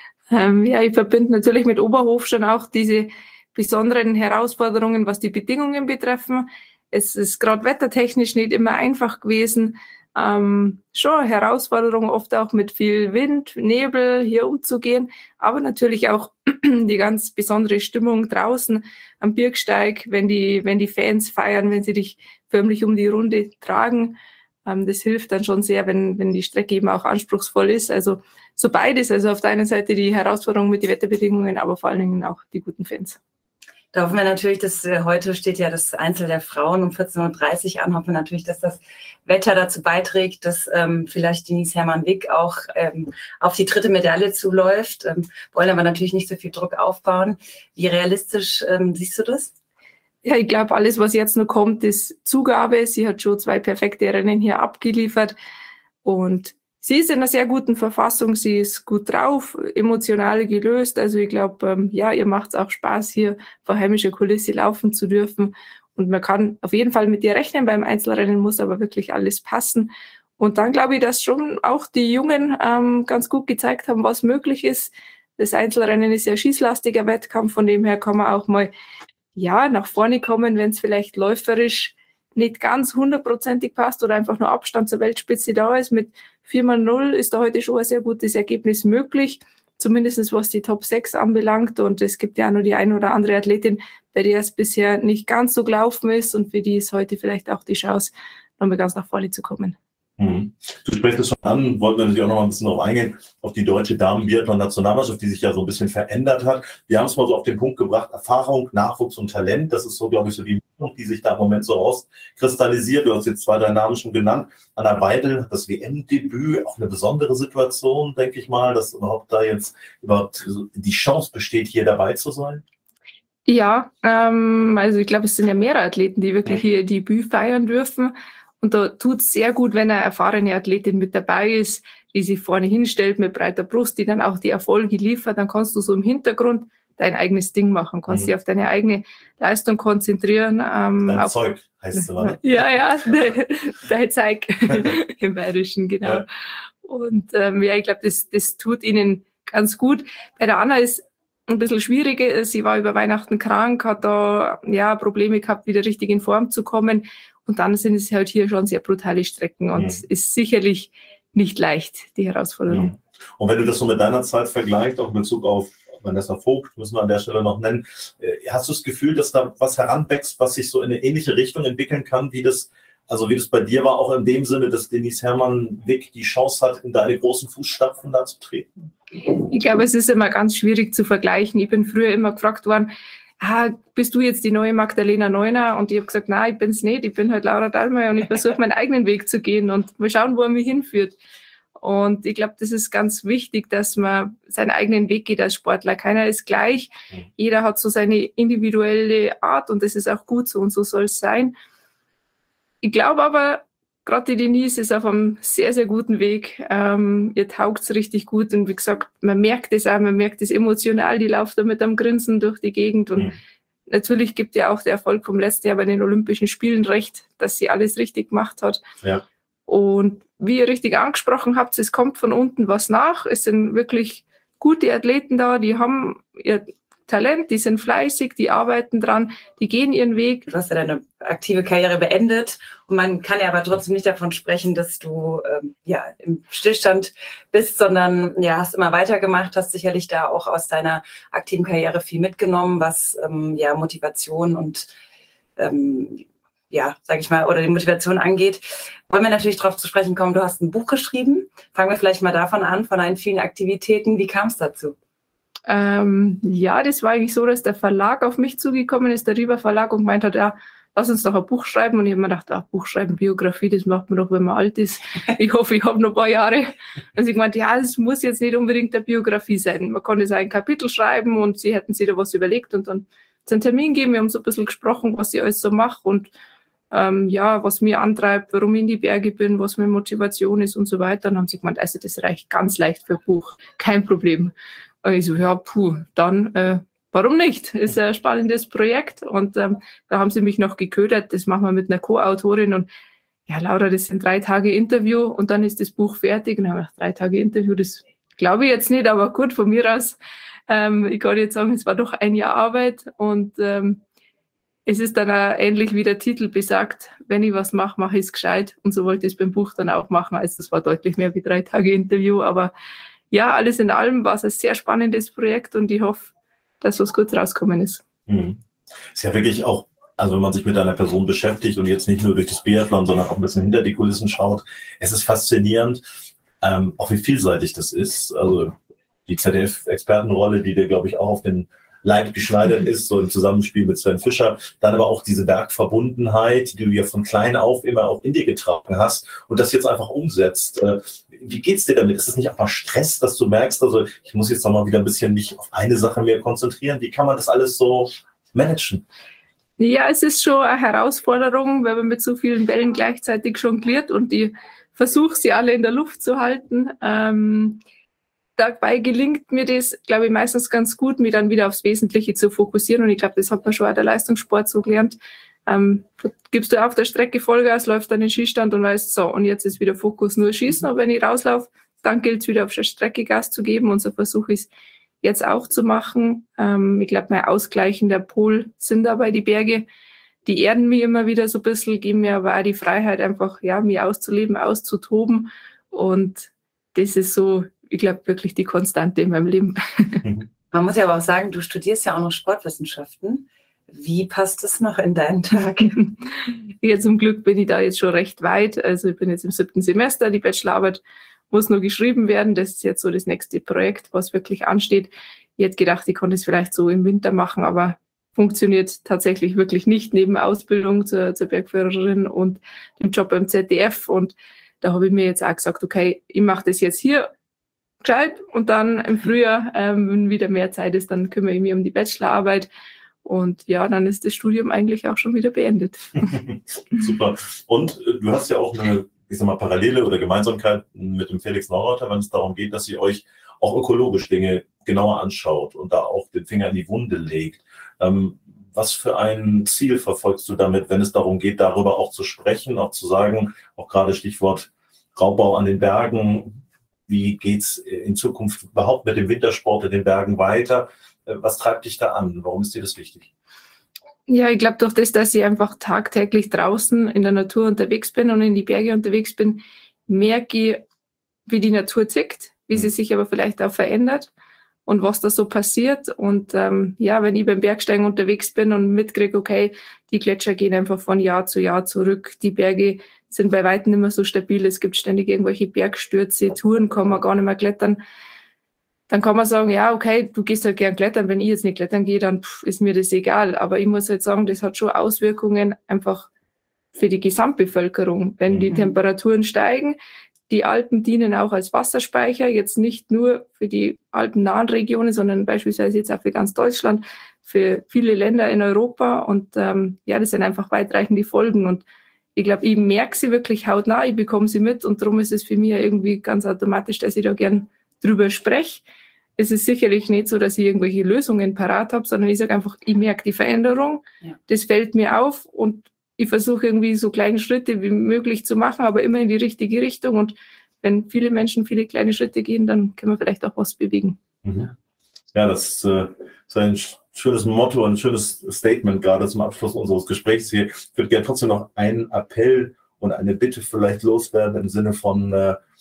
Ich verbinde natürlich mit Oberhof schon auch diese besonderen Herausforderungen, was die Bedingungen betreffen. Es ist gerade wettertechnisch nicht immer einfach gewesen. Schon eine Herausforderung, oft auch mit viel Wind, Nebel hier umzugehen, aber natürlich auch die ganz besondere Stimmung draußen am Birgsteig, wenn die Fans feiern, wenn sie dich förmlich um die Runde tragen. Das hilft dann schon sehr, wenn die Strecke eben auch anspruchsvoll ist. Also so beides, also auf der einen Seite die Herausforderung mit den Wetterbedingungen, aber vor allen Dingen auch die guten Fans. Da hoffen wir natürlich, dass heute steht ja das Einzel der Frauen um 14.30 Uhr an, hoffen wir natürlich, dass das Wetter dazu beiträgt, dass vielleicht Denise Herrmann-Wick auch auf die 3. Medaille zuläuft. Wollen aber natürlich nicht so viel Druck aufbauen. Wie realistisch siehst du das? Ja, ich glaube, alles, was jetzt noch kommt, ist Zugabe. Sie hat schon 2 perfekte Rennen hier abgeliefert und sie ist in einer sehr guten Verfassung, sie ist gut drauf, emotional gelöst. Also ich glaube, ihr macht es auch Spaß, hier vor heimischer Kulisse laufen zu dürfen. Und man kann auf jeden Fall mit ihr rechnen beim Einzelrennen, muss aber wirklich alles passen. Und dann glaube ich, dass schon auch die Jungen ganz gut gezeigt haben, was möglich ist. Das Einzelrennen ist ja ein schießlastiger Wettkampf, von dem her kann man auch mal nach vorne kommen, wenn es vielleicht läuferisch nicht ganz 100%ig passt oder einfach nur Abstand zur Weltspitze da ist. Mit 4x0 ist da heute schon ein sehr gutes Ergebnis möglich, zumindest was die Top 6 anbelangt. Und es gibt ja auch noch die eine oder andere Athletin, bei der es bisher nicht ganz so gelaufen ist und für die ist heute vielleicht auch die Chance, nochmal ganz nach vorne zu kommen. Du sprichst es schon an, wollten wir natürlich auch noch mal ein bisschen darauf eingehen, auf die deutsche Damen-Biathlon-Nationalmannschaft, die sich ja so ein bisschen verändert hat. Wir haben es mal so auf den Punkt gebracht, Erfahrung, Nachwuchs und Talent, das ist so, glaube ich, so die Mischung, die sich da im Moment so rauskristallisiert. Du hast jetzt 2, 3 Namen schon genannt. Anna Weidel hat das WM-Debüt, auch eine besondere Situation, denke ich mal, dass überhaupt die Chance besteht, hier dabei zu sein. Ja, also ich glaube, es sind ja mehrere Athleten, die wirklich hier ihr Debüt feiern dürfen. Und da tut es sehr gut, wenn eine erfahrene Athletin mit dabei ist, die sich vorne hinstellt mit breiter Brust, die dann auch die Erfolge liefert. Dann kannst du so im Hintergrund dein eigenes Ding machen, kannst dich auf deine eigene Leistung konzentrieren. Dein Zeug heißt es, oder? Ja, dein Zeug im Bayerischen, genau. Ja. Und ich glaube, das tut ihnen ganz gut. Bei der Anna ist ein bisschen schwieriger. Sie war über Weihnachten krank, hat da Probleme gehabt, wieder richtig in Form zu kommen. Und dann sind es halt hier schon sehr brutale Strecken und ist sicherlich nicht leicht, die Herausforderung. Und wenn du das so mit deiner Zeit vergleichst, auch in Bezug auf Vanessa Vogt, müssen wir an der Stelle noch nennen, hast du das Gefühl, dass da was heranwächst, was sich so in eine ähnliche Richtung entwickeln kann, wie das bei dir war, auch in dem Sinne, dass Denise Herrmann-Wick die Chance hat, in deine großen Fußstapfen da zu treten? Ich glaube, es ist immer ganz schwierig zu vergleichen. Ich bin früher immer gefragt worden, bist du jetzt die neue Magdalena Neuner? Und ich habe gesagt, nein, ich bin's nicht. Ich bin halt Laura Dahlmeier und ich versuche meinen eigenen Weg zu gehen und mal schauen, wo er mich hinführt. Und ich glaube, das ist ganz wichtig, dass man seinen eigenen Weg geht als Sportler. Keiner ist gleich. Jeder hat so seine individuelle Art und das ist auch gut so und so soll es sein. Ich glaube aber, gerade die Denise ist auf einem sehr, sehr guten Weg. Ihr taugt es richtig gut und wie gesagt, man merkt es auch, man merkt es emotional, die läuft da mit einem Grinsen durch die Gegend und natürlich gibt ja auch der Erfolg vom letzten Jahr bei den Olympischen Spielen recht, dass sie alles richtig gemacht hat. Ja. Und wie ihr richtig angesprochen habt, es kommt von unten was nach. Es sind wirklich gute Athleten da, die haben ihr Talent, die sind fleißig, die arbeiten dran, die gehen ihren Weg. Du hast ja deine aktive Karriere beendet und man kann ja aber trotzdem nicht davon sprechen, dass du im Stillstand bist, sondern hast immer weitergemacht, hast sicherlich da auch aus deiner aktiven Karriere viel mitgenommen, was Motivation und sage ich mal, oder die Motivation angeht. Wollen wir natürlich darauf zu sprechen kommen, du hast ein Buch geschrieben. Fangen wir vielleicht mal davon an, von deinen vielen Aktivitäten. Wie kam es dazu? Das war eigentlich so, dass der Verlag auf mich zugekommen ist, der Riva Verlag, und gemeint hat, lass uns doch ein Buch schreiben. Und ich habe mir gedacht, Buch schreiben, Biografie, das macht man doch, wenn man alt ist. Ich hoffe, ich habe noch ein paar Jahre. Und sie gemeint, es muss jetzt nicht unbedingt eine Biografie sein. Man konnte ein Kapitel schreiben und sie hätten sich da was überlegt und dann einen Termin geben. Wir haben so ein bisschen gesprochen, was ich alles so mache und was mir antreibt, warum ich in die Berge bin, was meine Motivation ist und so weiter. Und dann haben sie gemeint, also das reicht ganz leicht für ein Buch, kein Problem. Und ich so, dann warum nicht? Ist ein spannendes Projekt. Und da haben sie mich noch geködert, das machen wir mit einer Co-Autorin. Und Laura, das sind 3 Tage Interview und dann ist das Buch fertig. Und dann habe ich gedacht, 3 Tage Interview, das glaube ich jetzt nicht, aber gut, von mir aus, ich kann jetzt sagen, es war doch ein Jahr Arbeit und es ist dann auch ähnlich wie der Titel besagt, wenn ich was mache, mache ich es gescheit. Und so wollte ich es beim Buch dann auch machen. Also das war deutlich mehr wie 3 Tage Interview. Aber alles in allem war es ein sehr spannendes Projekt und ich hoffe, dass was gut rausgekommen ist. Ist ja wirklich auch, also wenn man sich mit einer Person beschäftigt und jetzt nicht nur durch das Biathlon, sondern auch ein bisschen hinter die Kulissen schaut, es ist faszinierend, auch wie vielseitig das ist. Also die ZDF-Expertenrolle, die dir, glaube ich, auch auf den Leib geschneidert ist, so im Zusammenspiel mit Sven Fischer, dann aber auch diese Bergverbundenheit, die du ja von klein auf immer auch in dir getragen hast und das jetzt einfach umsetzt. Wie geht's dir damit? Ist es nicht auch mal Stress, dass du merkst, also ich muss jetzt noch mal wieder ein bisschen mich auf eine Sache mehr konzentrieren? Wie kann man das alles so managen? Ja, es ist schon eine Herausforderung, weil man mit so vielen Bällen gleichzeitig jongliert und ich versuche, sie alle in der Luft zu halten. Dabei gelingt mir das, glaube ich, meistens ganz gut, mich dann wieder aufs Wesentliche zu fokussieren. Und ich glaube, das hat man schon auch der Leistungssport so gelernt. Gibst du auf der Strecke Vollgas, läuft dann den Schießstand und weißt, so, und jetzt ist wieder Fokus nur Schießen. Aber wenn ich rauslaufe, dann gilt es wieder auf der Strecke Gas zu geben. Und so versuche ich es jetzt auch zu machen. Ich glaube, mein ausgleichender Pol sind dabei die Berge. Die erden mich immer wieder so ein bisschen, geben mir aber auch die Freiheit, einfach mich auszuleben, auszutoben. Und das ist so, ich glaube, wirklich die Konstante in meinem Leben. Man muss ja aber auch sagen, du studierst ja auch noch Sportwissenschaften. Wie passt das noch in deinen Tag? Ja, zum Glück bin ich da jetzt schon recht weit. Also ich bin jetzt im 7. Semester. Die Bachelorarbeit muss nur geschrieben werden. Das ist jetzt so das nächste Projekt, was wirklich ansteht. Ich hätte gedacht, ich konnte es vielleicht so im Winter machen, aber funktioniert tatsächlich wirklich nicht neben Ausbildung zur Bergführerin und dem Job beim ZDF. Und da habe ich mir jetzt auch gesagt, okay, ich mache das jetzt hier gescheit und dann im Frühjahr, wenn wieder mehr Zeit ist, dann kümmere ich mich um die Bachelorarbeit und dann ist das Studium eigentlich auch schon wieder beendet. Super. Und du hast ja auch eine, Parallele oder Gemeinsamkeit mit dem Felix Neureuther, wenn es darum geht, dass ihr euch auch ökologisch Dinge genauer anschaut und da auch den Finger in die Wunde legt. Was für ein Ziel verfolgst du damit, wenn es darum geht, darüber auch zu sprechen, auch zu sagen, auch gerade Stichwort Raubbau an den Bergen, wie geht's in Zukunft überhaupt mit dem Wintersport in den Bergen weiter? Was treibt dich da an? Warum ist dir das wichtig? Ja, ich glaube durch das, dass ich einfach tagtäglich draußen in der Natur unterwegs bin und in die Berge unterwegs bin, merke ich, wie die Natur tickt, wie sie sich aber vielleicht auch verändert und was da so passiert. Und wenn ich beim Bergsteigen unterwegs bin und mitkriege, okay, die Gletscher gehen einfach von Jahr zu Jahr zurück, die Berge sind bei weitem nicht mehr so stabil, es gibt ständig irgendwelche Bergstürze, Touren kann man gar nicht mehr klettern, dann kann man sagen, ja, okay, du gehst halt gern klettern. Wenn ich jetzt nicht klettern gehe, dann ist mir das egal. Aber ich muss halt sagen, das hat schon Auswirkungen einfach für die Gesamtbevölkerung. Wenn die Temperaturen steigen, die Alpen dienen auch als Wasserspeicher, jetzt nicht nur für die alpennahen Regionen, sondern beispielsweise jetzt auch für ganz Deutschland, für viele Länder in Europa. Und das sind einfach weitreichende Folgen. Und ich glaube, ich merke sie wirklich hautnah, ich bekomme sie mit. Und darum ist es für mich irgendwie ganz automatisch, dass ich da gern drüber spreche. Es ist sicherlich nicht so, dass ich irgendwelche Lösungen parat habe, sondern ich sage einfach, ich merke die Veränderung, das fällt mir auf und ich versuche irgendwie so kleine Schritte wie möglich zu machen, aber immer in die richtige Richtung. Und wenn viele Menschen viele kleine Schritte gehen, dann können wir vielleicht auch was bewegen. Ja, das ist ein schönes Motto, ein schönes Statement gerade zum Abschluss unseres Gesprächs hier. Ich würde gerne trotzdem noch einen Appell und eine Bitte vielleicht loswerden im Sinne von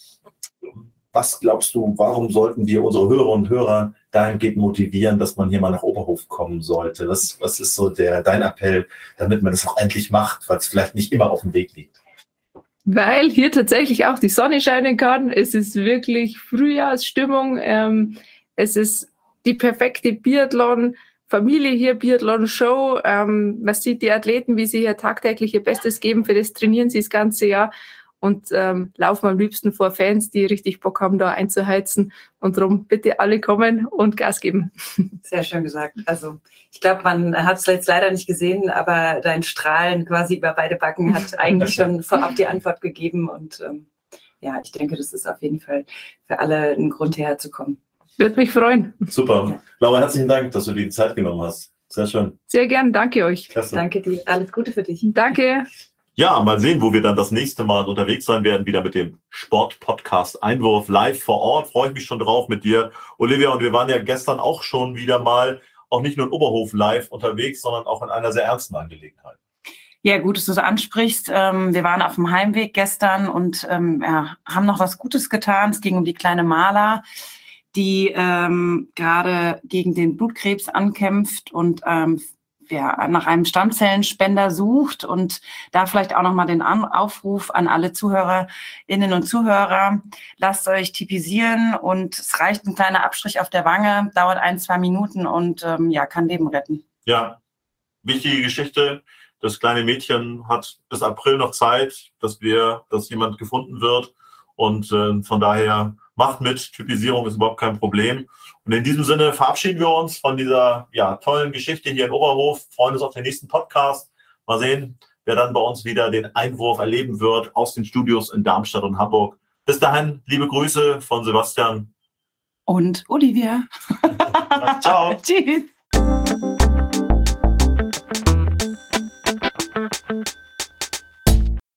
was glaubst du, warum sollten wir unsere Hörerinnen und Hörer dahingehend motivieren, dass man hier mal nach Oberhof kommen sollte? Was ist so dein Appell, damit man das auch endlich macht, weil es vielleicht nicht immer auf dem Weg liegt? Weil hier tatsächlich auch die Sonne scheinen kann. Es ist wirklich Frühjahrsstimmung. Es ist die perfekte Biathlon-Familie hier, Biathlon-Show. Man sieht die Athleten, wie sie hier tagtäglich ihr Bestes geben. Für das trainieren sie das ganze Jahr. Und laufen am liebsten vor Fans, die richtig Bock haben, da einzuheizen. Und darum bitte alle kommen und Gas geben. Sehr schön gesagt. Also ich glaube, man hat es jetzt leider nicht gesehen, aber dein Strahlen quasi über beide Backen hat eigentlich schon vorab die Antwort gegeben. Und ich denke, das ist auf jeden Fall für alle ein Grund, hierher zu kommen. Würde mich freuen. Super. Laura, herzlichen Dank, dass du dir die Zeit genommen hast. Sehr schön. Sehr gern. Danke euch. Klasse. Danke dir. Alles Gute für dich. Danke. Ja, mal sehen, wo wir dann das nächste Mal unterwegs sein werden, wieder mit dem Sport-Podcast Einwurf live vor Ort. Freue ich mich schon drauf mit dir, Olivia. Und wir waren ja gestern auch schon wieder mal, auch nicht nur in Oberhof live unterwegs, sondern auch in einer sehr ernsten Angelegenheit. Ja, gut, dass du so ansprichst. Wir waren auf dem Heimweg gestern und haben noch was Gutes getan. Es ging um die kleine Marla, die gerade gegen den Blutkrebs ankämpft und nach einem Stammzellenspender sucht. Und da vielleicht auch nochmal den Aufruf an alle Zuhörerinnen und Zuhörer. Lasst euch typisieren und es reicht ein kleiner Abstrich auf der Wange, dauert 1-2 Minuten und kann Leben retten. Ja, wichtige Geschichte. Das kleine Mädchen hat bis April noch Zeit, dass jemand gefunden wird. Und von daher macht mit. Typisierung ist überhaupt kein Problem. Und in diesem Sinne verabschieden wir uns von dieser tollen Geschichte hier in Oberhof. Freuen uns auf den nächsten Podcast. Mal sehen, wer dann bei uns wieder den Einwurf erleben wird aus den Studios in Darmstadt und Hamburg. Bis dahin, liebe Grüße von Sebastian und Olivia. Ciao. Tschüss.